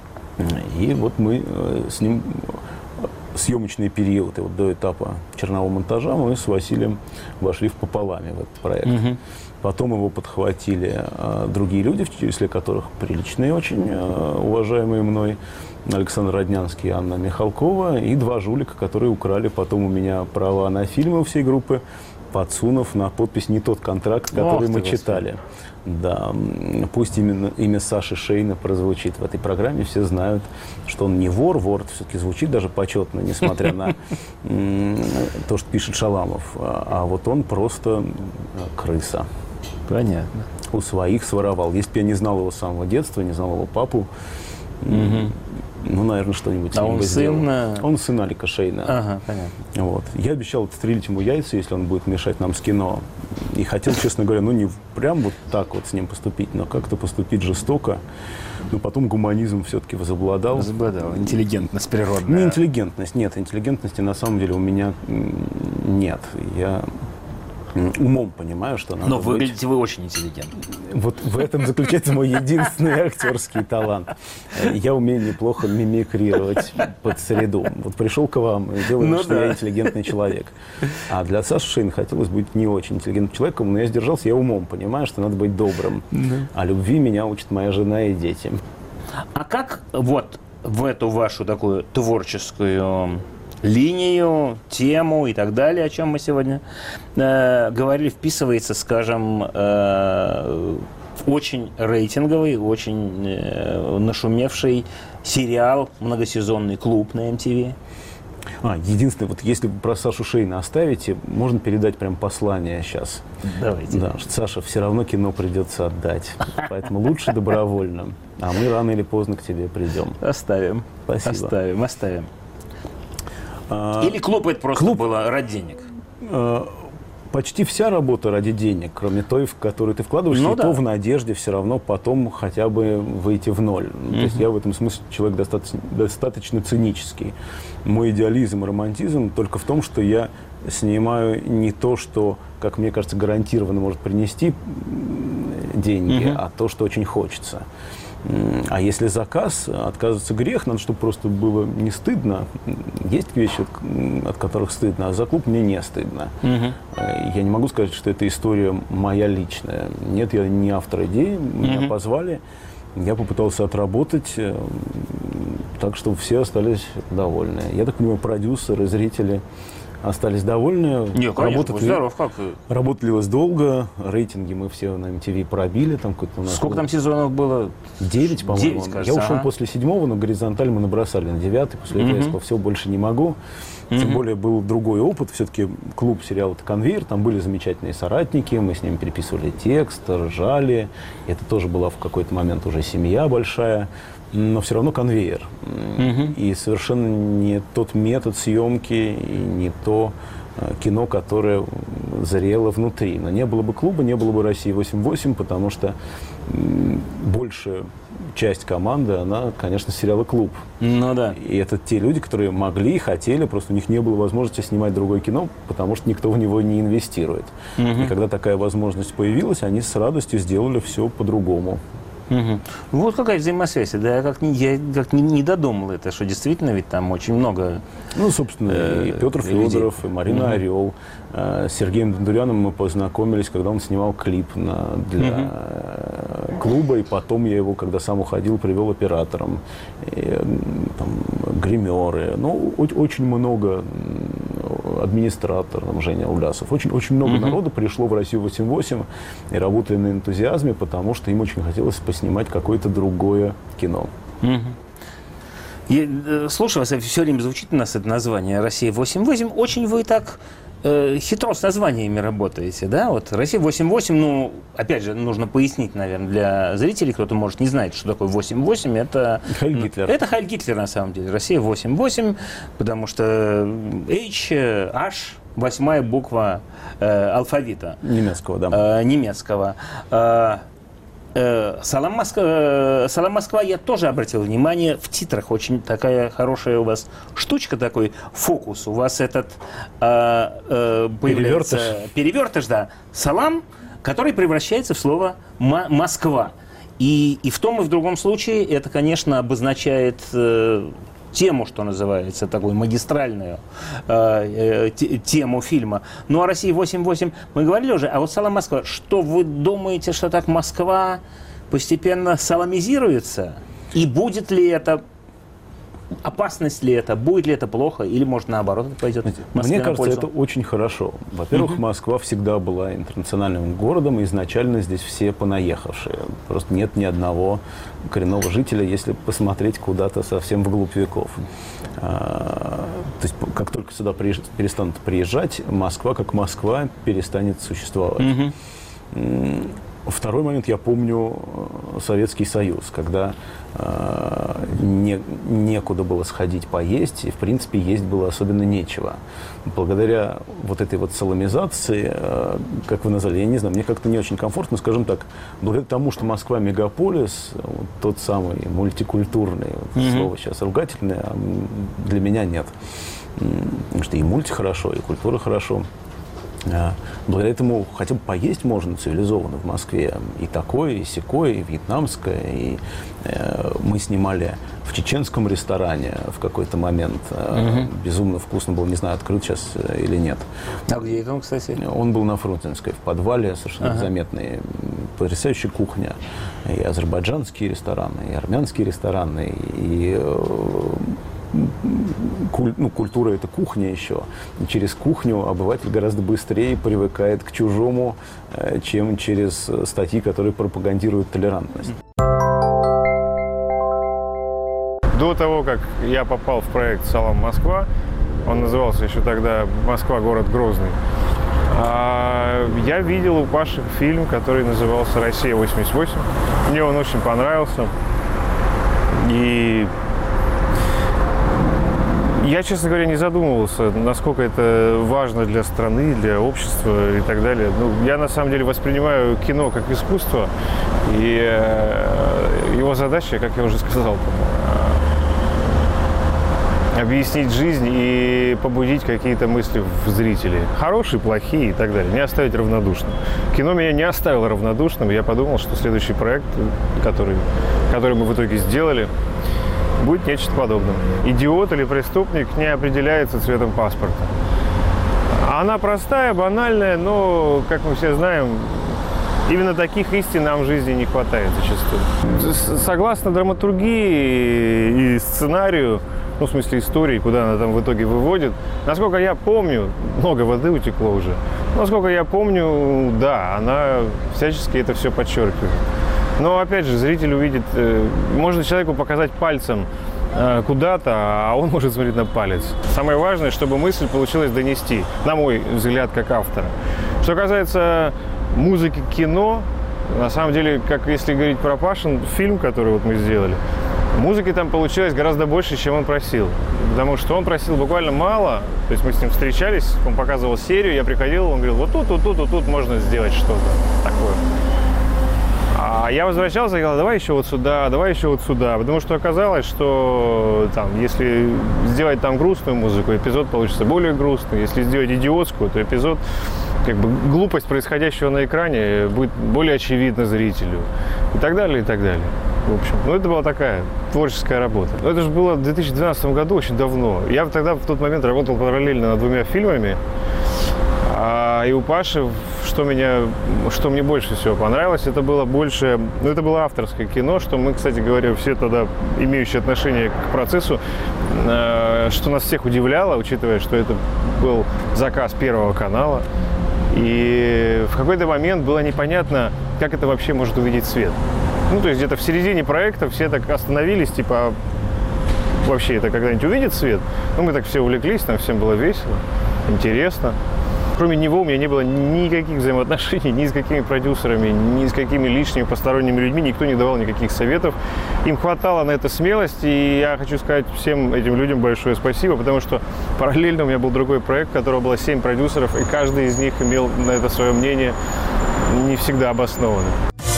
Speaker 2: И вот мы с ним съемочный период, и вот до этапа чернового монтажа мы с Василием вошли пополам в этот проект. Потом его подхватили другие люди, в числе которых приличные, очень уважаемые мной Александр Роднянский и Анна Михалкова, и два жулика, которые украли потом у меня права на фильмы у всей группы, подсунув на подпись не тот контракт, который мы читали. Да, пусть именно имя Саши Шейна прозвучит в этой программе, все знают, что он не вор, вор все-таки звучит даже почетно, несмотря на то, что пишет Шаламов, а вот он просто крыса.
Speaker 1: Понятно.
Speaker 2: У своих своровал. Если бы я не знал его с самого детства, не знал его папу, наверное, что-нибудь с ним бы сделал. Он сын Алика Шейна.
Speaker 1: Ага, понятно.
Speaker 2: Вот. Я обещал отстрелить ему яйца, если он будет мешать нам с кино. И хотел, честно говоря, не прям вот так вот с ним поступить, но как-то поступить жестоко. Но потом гуманизм все-таки возобладал.
Speaker 1: Возобладал. Интеллигентность природная.
Speaker 2: Не интеллигентность, нет. Интеллигентности на самом деле у меня нет. Я умом понимаю, что надо.
Speaker 1: Но выглядите вы очень интеллигентно.
Speaker 2: Вот в этом заключается мой единственный актерский талант. Я умею неплохо мимикрировать под среду. Вот пришел к вам и делаю, что я интеллигентный человек. А для Саши Шейна хотелось быть не очень интеллигентным человеком, но я сдержался, я умом понимаю, что надо быть добрым. А любви меня учат моя жена и дети.
Speaker 1: А как вот в эту вашу такую творческую линию, тему и так далее, о чем мы сегодня говорили, вписывается, скажем, очень рейтинговый, очень нашумевший сериал, многосезонный «Клуб» на MTV.
Speaker 2: Единственное, вот если вы про Сашу Шейна оставите, можно передать прям послание сейчас.
Speaker 1: Давайте.
Speaker 2: Да, что, Саша, все равно кино придется отдать. Поэтому лучше добровольно. А мы рано или поздно к тебе придем.
Speaker 1: Оставим.
Speaker 2: Спасибо.
Speaker 1: Оставим. Или клуб это просто было ради денег?
Speaker 2: Почти вся работа ради денег, кроме той, в которую ты вкладываешься, то в надежде все равно потом хотя бы выйти в ноль. То есть я в этом смысле человек достаточно цинический. Мой идеализм и романтизм только в том, что я снимаю не то, что, как мне кажется, гарантированно может принести деньги, а то, что очень хочется. А если заказ, отказываться грех, надо, чтобы просто было не стыдно. Есть вещи, от которых стыдно, а за клуб мне не стыдно. Я не могу сказать, что эта история моя личная. Нет, я не автор идеи, меня позвали. Я попытался отработать так, чтобы все остались довольны. Я так понимаю, продюсеры, зрители остались довольны.
Speaker 1: Нет, конечно, здоров, как?
Speaker 2: Работали долго, рейтинги мы все на MTV пробили. Там
Speaker 1: сколько там сезонов было?
Speaker 2: 9, по-моему.
Speaker 1: 9, кажется,
Speaker 2: я ушел после 7-го, но горизонталь мы набросали на 9-й. После этого я сказал, все, больше не могу. Тем более был другой опыт. Все-таки клуб сериал «Это конвейер». Там были замечательные соратники. Мы с ними переписывали текст, ржали. Это тоже была в какой-то момент уже семья большая. Но все равно конвейер. И совершенно не тот метод съемки, и не то кино, которое зрело внутри. Но не было бы клуба, не было бы России 8-8, потому что большая часть команды, она, конечно, сериала «Клуб».
Speaker 1: Ну да.
Speaker 2: И это те люди, которые могли, хотели, просто у них не было возможности снимать другое кино, потому что никто в него не инвестирует. И когда такая возможность появилась, они с радостью сделали все по-другому.
Speaker 1: Вот какая взаимосвязь. Да, я как не додумал это, что действительно ведь там очень много...
Speaker 2: Ну, собственно, и Петр Федоров, и Марина Орел. С Сергеем Дондуряном мы познакомились, когда он снимал клип для клуба, и потом я его, когда сам уходил, привел оператором. И, там, гримеры. Ну, очень много, администратор, там, Женя Улясов. Очень много народу пришло в Россию 8-8 и работали на энтузиазме, потому что им очень хотелось поснимать какое-то другое кино.
Speaker 1: Слушай, вас все время звучит у нас это название «Россия 8-8». Очень вы так хитро с названиями работаете, да? Вот «Россия 8-8», ну, опять же, нужно пояснить, наверное, для зрителей, кто-то, может, не знает, что такое 8-8, это...
Speaker 2: Хайль Гитлер.
Speaker 1: Это Хайль Гитлер, на самом деле. «Россия 8-8», потому что H, 8-я буква алфавита.
Speaker 2: Немецкого, да.
Speaker 1: Немецкого. «Салам Москва» я тоже обратил внимание, в титрах очень такая хорошая у вас штучка, такой фокус. У вас этот появляется перевертыш, да, «Салам», который превращается в слово «Москва». И в том, и в другом случае это, конечно, обозначает тему, что называется, такую магистральную тему фильма. Ну, о России 8-8 мы говорили уже, а вот «Салам Москва», что вы думаете, что так Москва постепенно саламизируется? И будет ли это, опасность ли это, будет ли это плохо, или, может, наоборот, это пойдет Москве
Speaker 2: Мне кажется,
Speaker 1: на пользу?
Speaker 2: это очень хорошо. Во-первых, Москва всегда была интернациональным городом, и изначально здесь все понаехавшие. Просто нет ни одного коренного жителя, если посмотреть куда-то совсем вглубь веков. То есть, как только сюда перестанут приезжать, Москва, как Москва, перестанет существовать. Второй момент, я помню Советский Союз, когда некуда было сходить поесть, и, в принципе, есть было особенно нечего. Благодаря вот этой вот саламизации, как вы назвали, я не знаю, мне как-то не очень комфортно, скажем так, благодаря тому, что Москва мегаполис, вот тот самый мультикультурный, слово сейчас ругательное, а для меня нет. Потому что и мульти хорошо, и культура хорошо. Благодаря этому хотя бы поесть можно цивилизованно в Москве. И такое, и сякое, и вьетнамское. И мы снимали в чеченском ресторане в какой-то момент. Безумно вкусно было, не знаю, открыт сейчас или нет.
Speaker 1: А где это он, кстати?
Speaker 2: Он был на Фрунзенской, в подвале, совершенно заметный. Потрясающая кухня. И азербайджанские рестораны, и армянские рестораны, и... культура – это кухня еще. И через кухню обыватель гораздо быстрее привыкает к чужому, чем через статьи, которые пропагандируют толерантность.
Speaker 3: До того, как я попал в проект «Салам Москва», он назывался еще тогда «Москва. Город Грозный», я видел у Паши фильм, который назывался «Россия 88». Мне он очень понравился. И я, честно говоря, не задумывался, насколько это важно для страны, для общества и так далее. Ну, я, на самом деле, воспринимаю кино как искусство, и его задача, как я уже сказал, объяснить жизнь и побудить какие-то мысли в зрителей. Хорошие, плохие и так далее. Не оставить равнодушным. Кино меня не оставило равнодушным. Я подумал, что следующий проект, который мы в итоге сделали, будет нечто подобное. Идиот или преступник не определяется цветом паспорта. Она простая, банальная, но, как мы все знаем, Именно таких истин нам в жизни не хватает зачастую. Согласно драматургии и сценарию, ну, в смысле истории, куда она там в итоге выводит, насколько я помню, много воды утекло уже, насколько я помню, да, она всячески это все подчеркивает. Но, опять же, зритель увидит, можно человеку показать пальцем куда-то, а он может смотреть на палец. Самое важное, чтобы мысль получилось донести, на мой взгляд, как автора. Что касается музыки кино, на самом деле, как если говорить про Пашин, фильм, который вот мы сделали, музыки там получилось гораздо больше, чем он просил. Потому что он просил буквально мало. То есть мы с ним встречались, он показывал серию, я приходил, он говорил, вот тут можно сделать что-то такое. А я возвращался и говорил, давай еще вот сюда. Потому что оказалось, что там, если сделать там грустную музыку, эпизод получится более грустный. Если сделать идиотскую, то эпизод, как бы глупость происходящего на экране будет более очевидна зрителю. И так далее, и так далее. В общем, ну это была такая творческая работа. Но это же было в 2012 году, очень давно. Я тогда в тот момент работал параллельно над 2 фильмами. И у Паши, что мне больше всего понравилось, это было больше, это было авторское кино, что мы, кстати говоря, все тогда имеющие отношение к процессу, что нас всех удивляло, учитывая, что это был заказ Первого канала. И в какой-то момент было непонятно, как это вообще может увидеть свет. Ну, то есть где-то в середине проекта все так остановились, типа, вообще это когда-нибудь увидит свет? Ну, мы так все увлеклись, нам всем было весело, интересно. Кроме него у меня не было никаких взаимоотношений ни с какими продюсерами, ни с какими лишними посторонними людьми, никто не давал никаких советов. Им хватало на это смелости, и я хочу сказать всем этим людям большое спасибо, потому что параллельно у меня был другой проект, у которого было 7 продюсеров, и каждый из них имел на это свое мнение, не всегда обоснованное.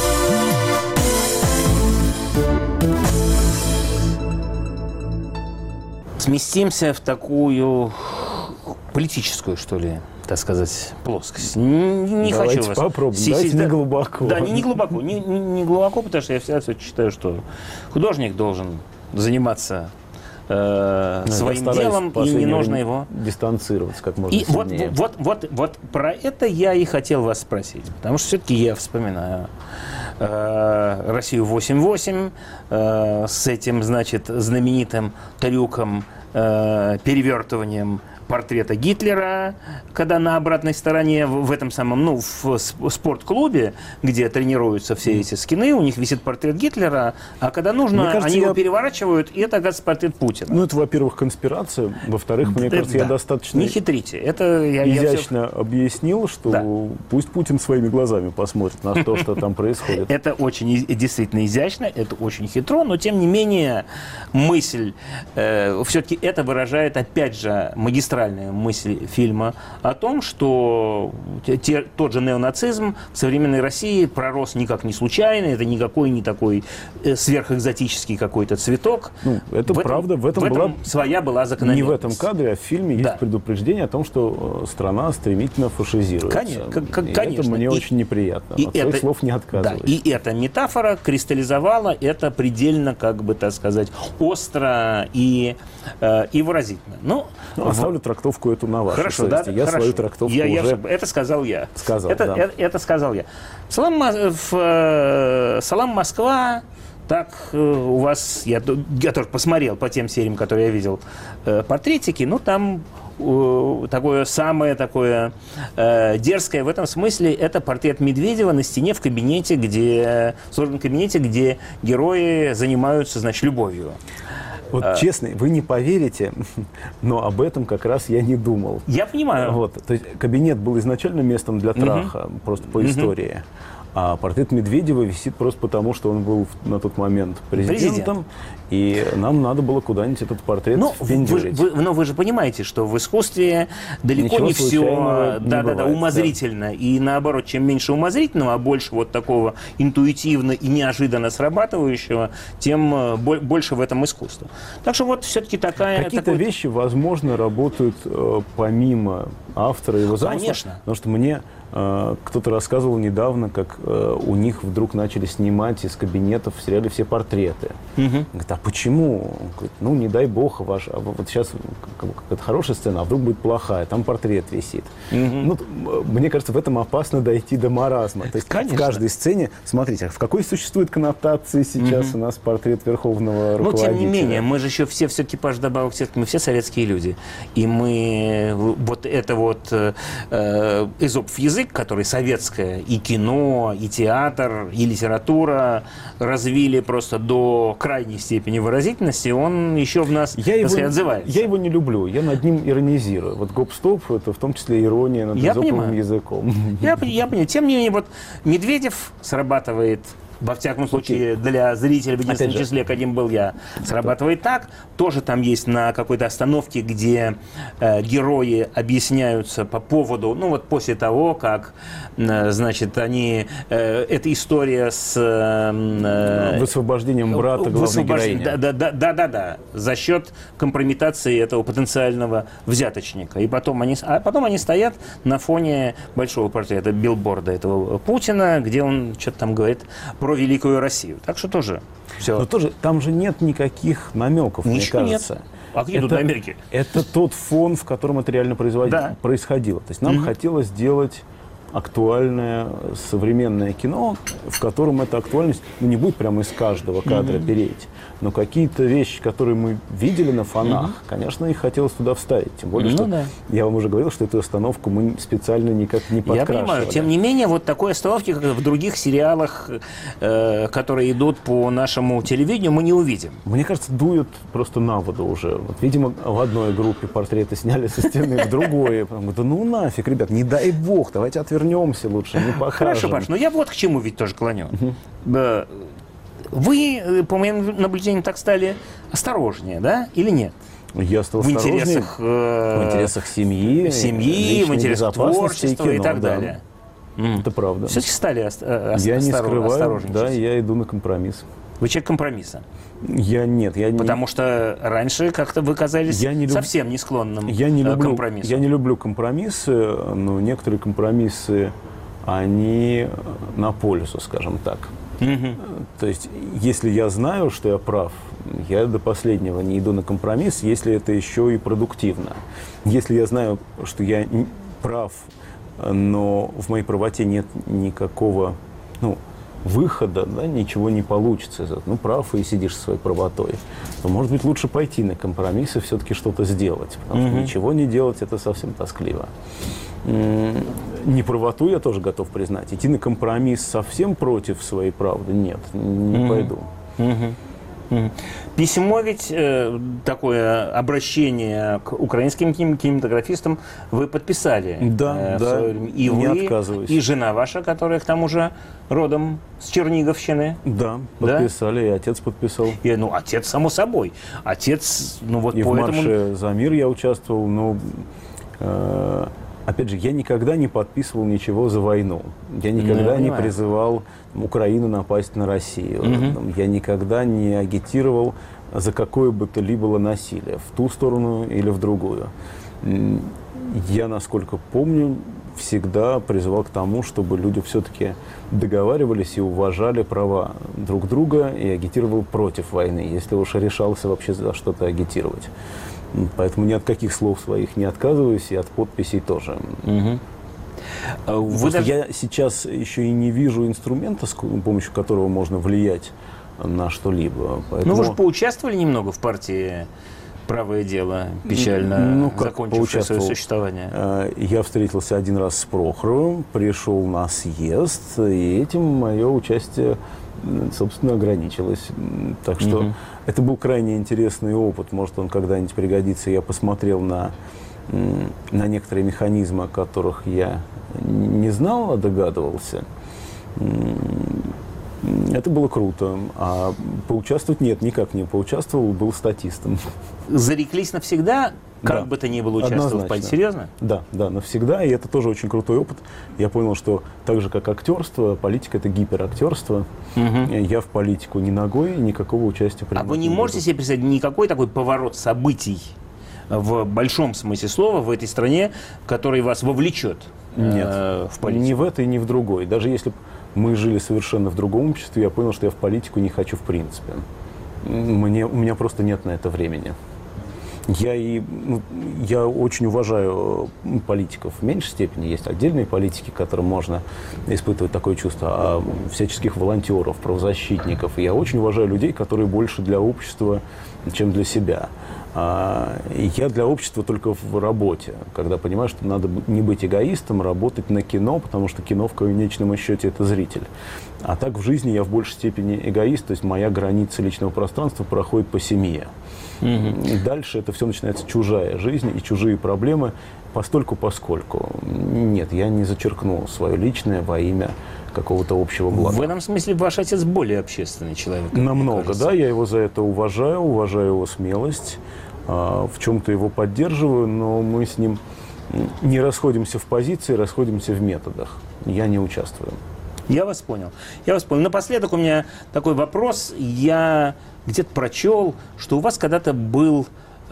Speaker 1: Сместимся в такую политическую, что ли, так сказать, плоскость. Не
Speaker 2: давайте
Speaker 1: хочу вас...
Speaker 2: попробуем, давайте не глубоко.
Speaker 1: Да, не глубоко. Не глубоко, потому что я всегда считаю, что художник должен заниматься своим делом, и не нужно его
Speaker 2: дистанцироваться как можно
Speaker 1: и
Speaker 2: сильнее.
Speaker 1: Вот про это я и хотел вас спросить, потому что все-таки я вспоминаю Россию 8.8 с этим, значит, знаменитым трюком, перевертыванием портрета Гитлера, когда на обратной стороне, в этом самом, ну, в спортклубе, где тренируются все эти скины, у них висит портрет Гитлера, а когда нужно, кажется, они его переворачивают, и это, оказывается, портрет Путина.
Speaker 2: Ну, это, во-первых, конспирация, во-вторых, мне кажется, я достаточно
Speaker 1: не хитрите. Это
Speaker 2: изящно объяснил, что пусть Путин своими глазами посмотрит на то, что там происходит.
Speaker 1: Это очень действительно изящно, это очень хитро, но, тем не менее, мысль, все-таки это выражает, опять же, магистральная мысль фильма о том, что тот же неонацизм в современной России пророс никак не случайно, это никакой не такой сверхэкзотический какой-то цветок.
Speaker 2: Ну, это правда, в этом была
Speaker 1: своя была закономерность.
Speaker 2: Не в этом кадре, а в фильме есть предупреждение о том, что страна стремительно фашизируется.
Speaker 1: Конечно.
Speaker 2: Это мне очень неприятно. От своих слов не отказываюсь.
Speaker 1: Да, и эта метафора кристаллизовала это предельно, как бы так сказать, остро и выразительно. Ну,
Speaker 2: оставлю трактовку эту на вашей
Speaker 1: совести.
Speaker 2: Да, я
Speaker 1: хорошо.
Speaker 2: Свою трактовку уже...
Speaker 1: Это сказал я.
Speaker 2: Это
Speaker 1: сказал я. Салам Москва. Так у вас, я тоже посмотрел по тем сериям, которые я видел, портретики, ну там самое такое дерзкое в этом смысле, это портрет Медведева на стене в кабинете, в сложном кабинете, где герои занимаются, значит, любовью.
Speaker 2: Вот честно, вы не поверите, но об этом как раз я не думал.
Speaker 1: Я понимаю.
Speaker 2: Вот, то есть кабинет был изначально местом для траха, просто по истории. А портрет Медведева висит просто потому, что он был на тот момент президентом, и нам надо было куда-нибудь этот портрет впендюрить.
Speaker 1: Но вы же понимаете, что в искусстве далеко не все умозрительно. И наоборот, чем меньше умозрительного, а больше вот такого интуитивно и неожиданно срабатывающего, тем больше в этом искусство. Так что вот все-таки
Speaker 2: Какие-то вещи, возможно, работают помимо автора, его замысла.
Speaker 1: Конечно.
Speaker 2: Потому что мне кто-то рассказывал недавно, как у них вдруг начали снимать из кабинетов в сериале все портреты. Говорит, а почему? Он говорит, ну, не дай бог, вот сейчас какая-то хорошая сцена, а вдруг будет плохая, там портрет висит. Ну, мне кажется, в этом опасно дойти до маразма. То есть в каждой сцене, смотрите, в какой существует коннотации сейчас у нас портрет верховного руководителя?
Speaker 1: Ну, тем не менее, мы же еще все экипаж добавок, мы все советские люди. И мы вот это вот эзопов язык, который советское, и кино, и театр, и литература развили просто до крайней степени выразительности, он еще в нас, так сказать, отзывается.
Speaker 2: Я его не люблю, я над ним иронизирую. Вот гоп-стоп — это в том числе ирония над эзоповым языком.
Speaker 1: Я понимаю. Тем не менее, вот Медведев срабатывает, во всяком случае, для зрителя в единственном числе, каким был я, срабатывает так. Тоже там есть на какой-то остановке, где герои объясняются по поводу, ну вот после того, как, значит, они, эта история с...
Speaker 2: высвобождением брата главной героини.
Speaker 1: Да, за счет компрометации этого потенциального взяточника. И потом они стоят на фоне большого портрета, билборда этого Путина, где он что-то там говорит про великую Россию. Так что тоже все.
Speaker 2: Но тоже там же нет никаких намеков,
Speaker 1: ничего
Speaker 2: мне кажется.
Speaker 1: Нет. А где тут намеки?
Speaker 2: Это тот фон, в котором это реально происходило. То есть нам хотелось сделать актуальное современное кино, в котором эта актуальность не будет прямо из каждого кадра переть. Но какие-то вещи, которые мы видели на фонах, конечно, их хотелось туда вставить. Тем более, что я вам уже говорил, что эту остановку мы специально никак не подкрашивали.
Speaker 1: Я понимаю. Тем не менее, вот такой остановки, как в других сериалах, которые идут по нашему телевидению, мы не увидим.
Speaker 2: Мне кажется, дуют просто на воду уже. Вот, видимо, в одной группе портреты сняли со стены, в другой. Да ну нафиг, ребят, не дай бог, давайте отвернемся лучше, не покажем.
Speaker 1: Хорошо, Паш, но я вот к чему ведь тоже клоню. Вы, по моим наблюдениям, так стали осторожнее, да, или нет?
Speaker 2: Я стал осторожнее в интересах семьи,
Speaker 1: в интересах творчества и так далее.
Speaker 2: Это правда.
Speaker 1: Все-таки стали осторожнее.
Speaker 2: Я не скрываю, да, я иду на компромисс.
Speaker 1: Вы человек компромисса?
Speaker 2: Я нет.
Speaker 1: Потому что раньше как-то вы казались совсем не склонным к компромиссу.
Speaker 2: Я не люблю компромиссы, но некоторые компромиссы, они на пользу, скажем так. То есть, если я знаю, что я прав, я до последнего не иду на компромисс, если это еще и продуктивно. Если я знаю, что я прав, но в моей правоте нет никакого выхода, да, ничего не получится из этого. Ну, прав и сидишь со своей правотой. То, может быть, лучше пойти на компромисс и все-таки что-то сделать. Потому что ничего не делать – это совсем тоскливо. Неправоту я тоже готов признать. Идти на компромисс совсем против своей правды – нет, не пойду.
Speaker 1: Письмо ведь, такое обращение к украинским кинематографистам вы подписали.
Speaker 2: Да,
Speaker 1: и
Speaker 2: не
Speaker 1: вы,
Speaker 2: отказываюсь.
Speaker 1: И жена ваша, которая к тому же родом с Черниговщины.
Speaker 2: Да, подписали, и отец подписал.
Speaker 1: Отец, само собой. Отец, вот
Speaker 2: и
Speaker 1: поэтому...
Speaker 2: в марше за мир я участвовал, но... Опять же, я никогда не подписывал ничего за войну. Я никогда не призывал Украину напасть на Россию. Я никогда не агитировал за какое бы то ни было насилие, в ту сторону или в другую. Я, насколько помню, всегда призывал к тому, чтобы люди все-таки договаривались и уважали права друг друга, и агитировал против войны, если уж решался вообще за что-то агитировать. Поэтому ни от каких слов своих не отказываюсь, и от подписей тоже. Я сейчас еще и не вижу инструмента, с помощью которого можно влиять на что-либо. Поэтому...
Speaker 1: вы же поучаствовали немного в партии «Правое дело», печально закончившее свое существование.
Speaker 2: Я встретился один раз с Прохоровым, пришел на съезд, и этим мое участие, собственно, ограничилось. Так что это был крайне интересный опыт. Может, он когда-нибудь пригодится. Я посмотрел на некоторые механизмы, о которых я не знал, а догадывался. Это было круто. А поучаствовать нет, никак не поучаствовал, был статистом.
Speaker 1: Зареклись навсегда? Как бы то ни было участвовать в политике? Серьезно?
Speaker 2: Да, навсегда. И это тоже очень крутой опыт. Я понял, что так же, как актерство, политика – это гиперактерство. Я в политику ни ногой, никакого участия принимать
Speaker 1: не можете себе представить никакой такой поворот событий в большом смысле слова в этой стране, который вас вовлечет в политику?
Speaker 2: Ни в этой, ни в другой. Даже если бы мы жили совершенно в другом обществе, я понял, что я в политику не хочу в принципе. У меня просто нет на это времени. Я очень уважаю политиков. В меньшей степени есть отдельные политики, которым можно испытывать такое чувство, а всяческих волонтеров, правозащитников. И я очень уважаю людей, которые больше для общества, чем для себя. Я для общества только в работе, когда понимаю, что надо не быть эгоистом, работать на кино, потому что кино в конечном счете это зритель. А так в жизни я в большей степени эгоист, то есть моя граница личного пространства проходит по семье. И дальше это все начинается чужая жизнь и чужие проблемы, поскольку. Нет, я не зачеркнул свое личное во имя какого-то общего блага.
Speaker 1: В этом смысле ваш отец более общественный человек.
Speaker 2: Намного, да, я его за это уважаю его смелость, в чем-то его поддерживаю, но мы с ним не расходимся в позиции, расходимся в методах. Я не участвую.
Speaker 1: Я вас понял. Напоследок у меня такой вопрос. Я где-то прочел, что у вас когда-то был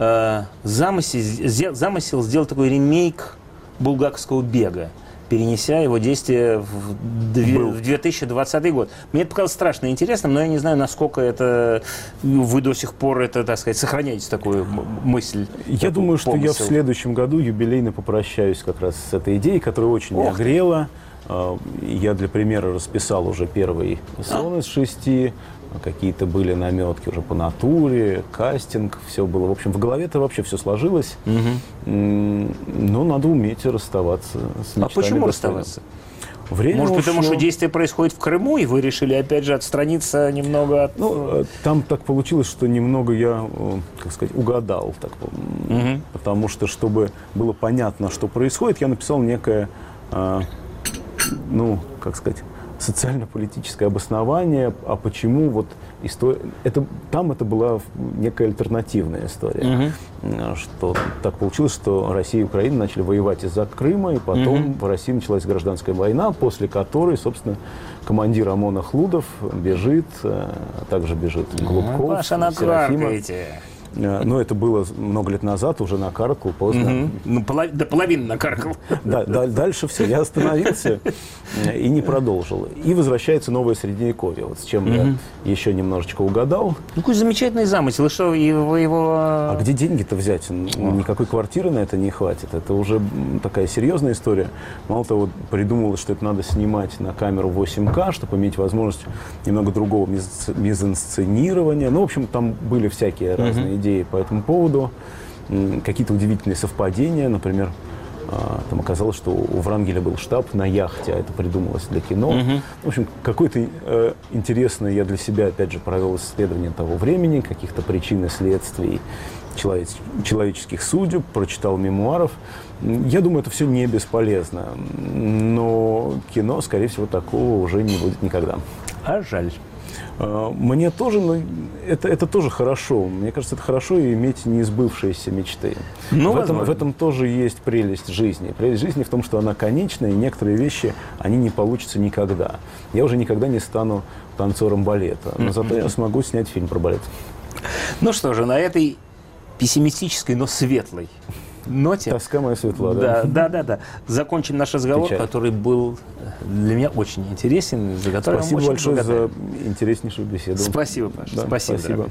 Speaker 1: замысел сделать такой ремейк булгаковского бега, перенеся его действие в 2020 год. Мне это показалось страшно интересным, но я не знаю, насколько это вы до сих пор сохраняете такую мысль.
Speaker 2: Я думаю, что я в следующем году юбилейно попрощаюсь как раз с этой идеей, которая очень меня грела. Я для примера расписал уже первый сон из 6. Какие-то были наметки уже по натуре, кастинг, все было. В общем, в голове-то вообще все сложилось. Но надо уметь расставаться с мечтами.
Speaker 1: А почему расставаться?
Speaker 2: Время
Speaker 1: Может,
Speaker 2: ушло.
Speaker 1: потому что действие происходит в Крыму, и вы решили, опять же, отстраниться немного от...
Speaker 2: Там так получилось, что немного я, угадал. Потому что, чтобы было понятно, что происходит, я написал некое, социально-политическое обоснование, а почему там это была некая альтернативная история. Что так получилось, что Россия и Украина начали воевать из-за Крыма, и потом в России началась гражданская война, после которой, собственно, командир ОМОНа Хлудов бежит, а также бежит Голубков,
Speaker 1: Паша, накаркаете.
Speaker 2: Но это было много лет назад, уже накаркал, поздно.
Speaker 1: До половины накаркал.
Speaker 2: Да, дальше все, я остановился и не продолжил. И возвращается новое Средневековье, с чем я еще немножечко угадал.
Speaker 1: Какой замечательный замысел, и что вы его...
Speaker 2: А где деньги-то взять? Никакой квартиры на это не хватит. Это уже такая серьезная история. Мало того, придумалось, что это надо снимать на камеру 8К, чтобы иметь возможность немного другого мизансценирования. В общем, там были всякие разные идеи по этому поводу. Какие-то удивительные совпадения. Например, там оказалось, что у Врангеля был штаб на яхте, а это придумалось для кино. В общем, какое-то интересное я для себя, опять же, провел исследование того времени, каких-то причин и следствий человеческих судеб, прочитал мемуаров. Я думаю, это все не бесполезно. Но кино, скорее всего, такого уже не будет никогда.
Speaker 1: А жаль.
Speaker 2: Мне тоже, это тоже хорошо. Мне кажется, это хорошо иметь неизбывшиеся мечты. В этом тоже есть прелесть жизни. Прелесть жизни в том, что она конечна, и некоторые вещи, они не получатся никогда. Я уже никогда не стану танцором балета, но зато я смогу снять фильм про балет.
Speaker 1: Ну что же, на этой пессимистической, но светлой ноте...
Speaker 2: Тоска моя светла, да?
Speaker 1: Да. Закончим наш разговор, который был для меня очень интересен. За который
Speaker 2: Спасибо большое за интереснейшую беседу.
Speaker 1: Спасибо, Паша.
Speaker 2: Да,
Speaker 1: Спасибо.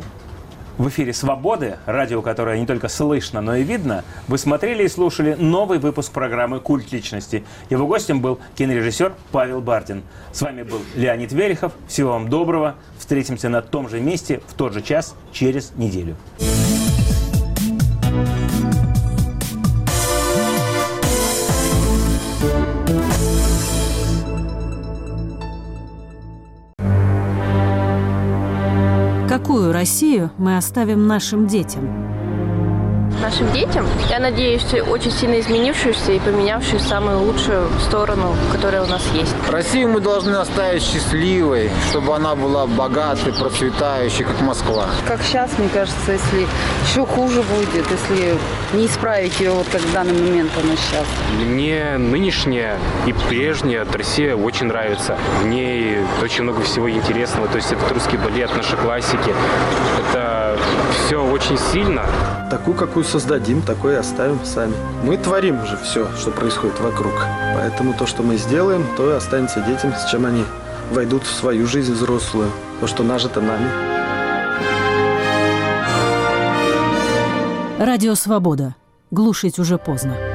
Speaker 1: В эфире «Свободы», радио, которое не только слышно, но и видно. Вы смотрели и слушали новый выпуск программы «Культ личности». Его гостем был кинорежиссер Павел Бардин. С вами был Леонид Верехов. Всего вам доброго. Встретимся на том же месте в тот же час через неделю.
Speaker 4: Какую Россию мы оставим нашим детям?
Speaker 5: Нашим детям, я надеюсь, очень сильно изменившуюся и поменявшуюся в самую лучшую сторону, которая у нас есть.
Speaker 6: Россию мы должны оставить счастливой, чтобы она была богатой, процветающей, как Москва.
Speaker 7: Как сейчас, мне кажется, если еще хуже будет, если не исправить ее, как в данный момент она сейчас.
Speaker 8: Мне нынешняя и прежняя Россия очень нравится. В ней очень много всего интересного. То есть это русский балет, наши классики. Это все очень сильно.
Speaker 9: Такую, какую создали сдадим, такое и оставим сами. Мы творим уже все, что происходит вокруг. Поэтому то, что мы сделаем, то и останется детям, с чем они войдут в свою жизнь взрослую. То, что нажито нами.
Speaker 4: Радио «Свобода». Глушить уже поздно.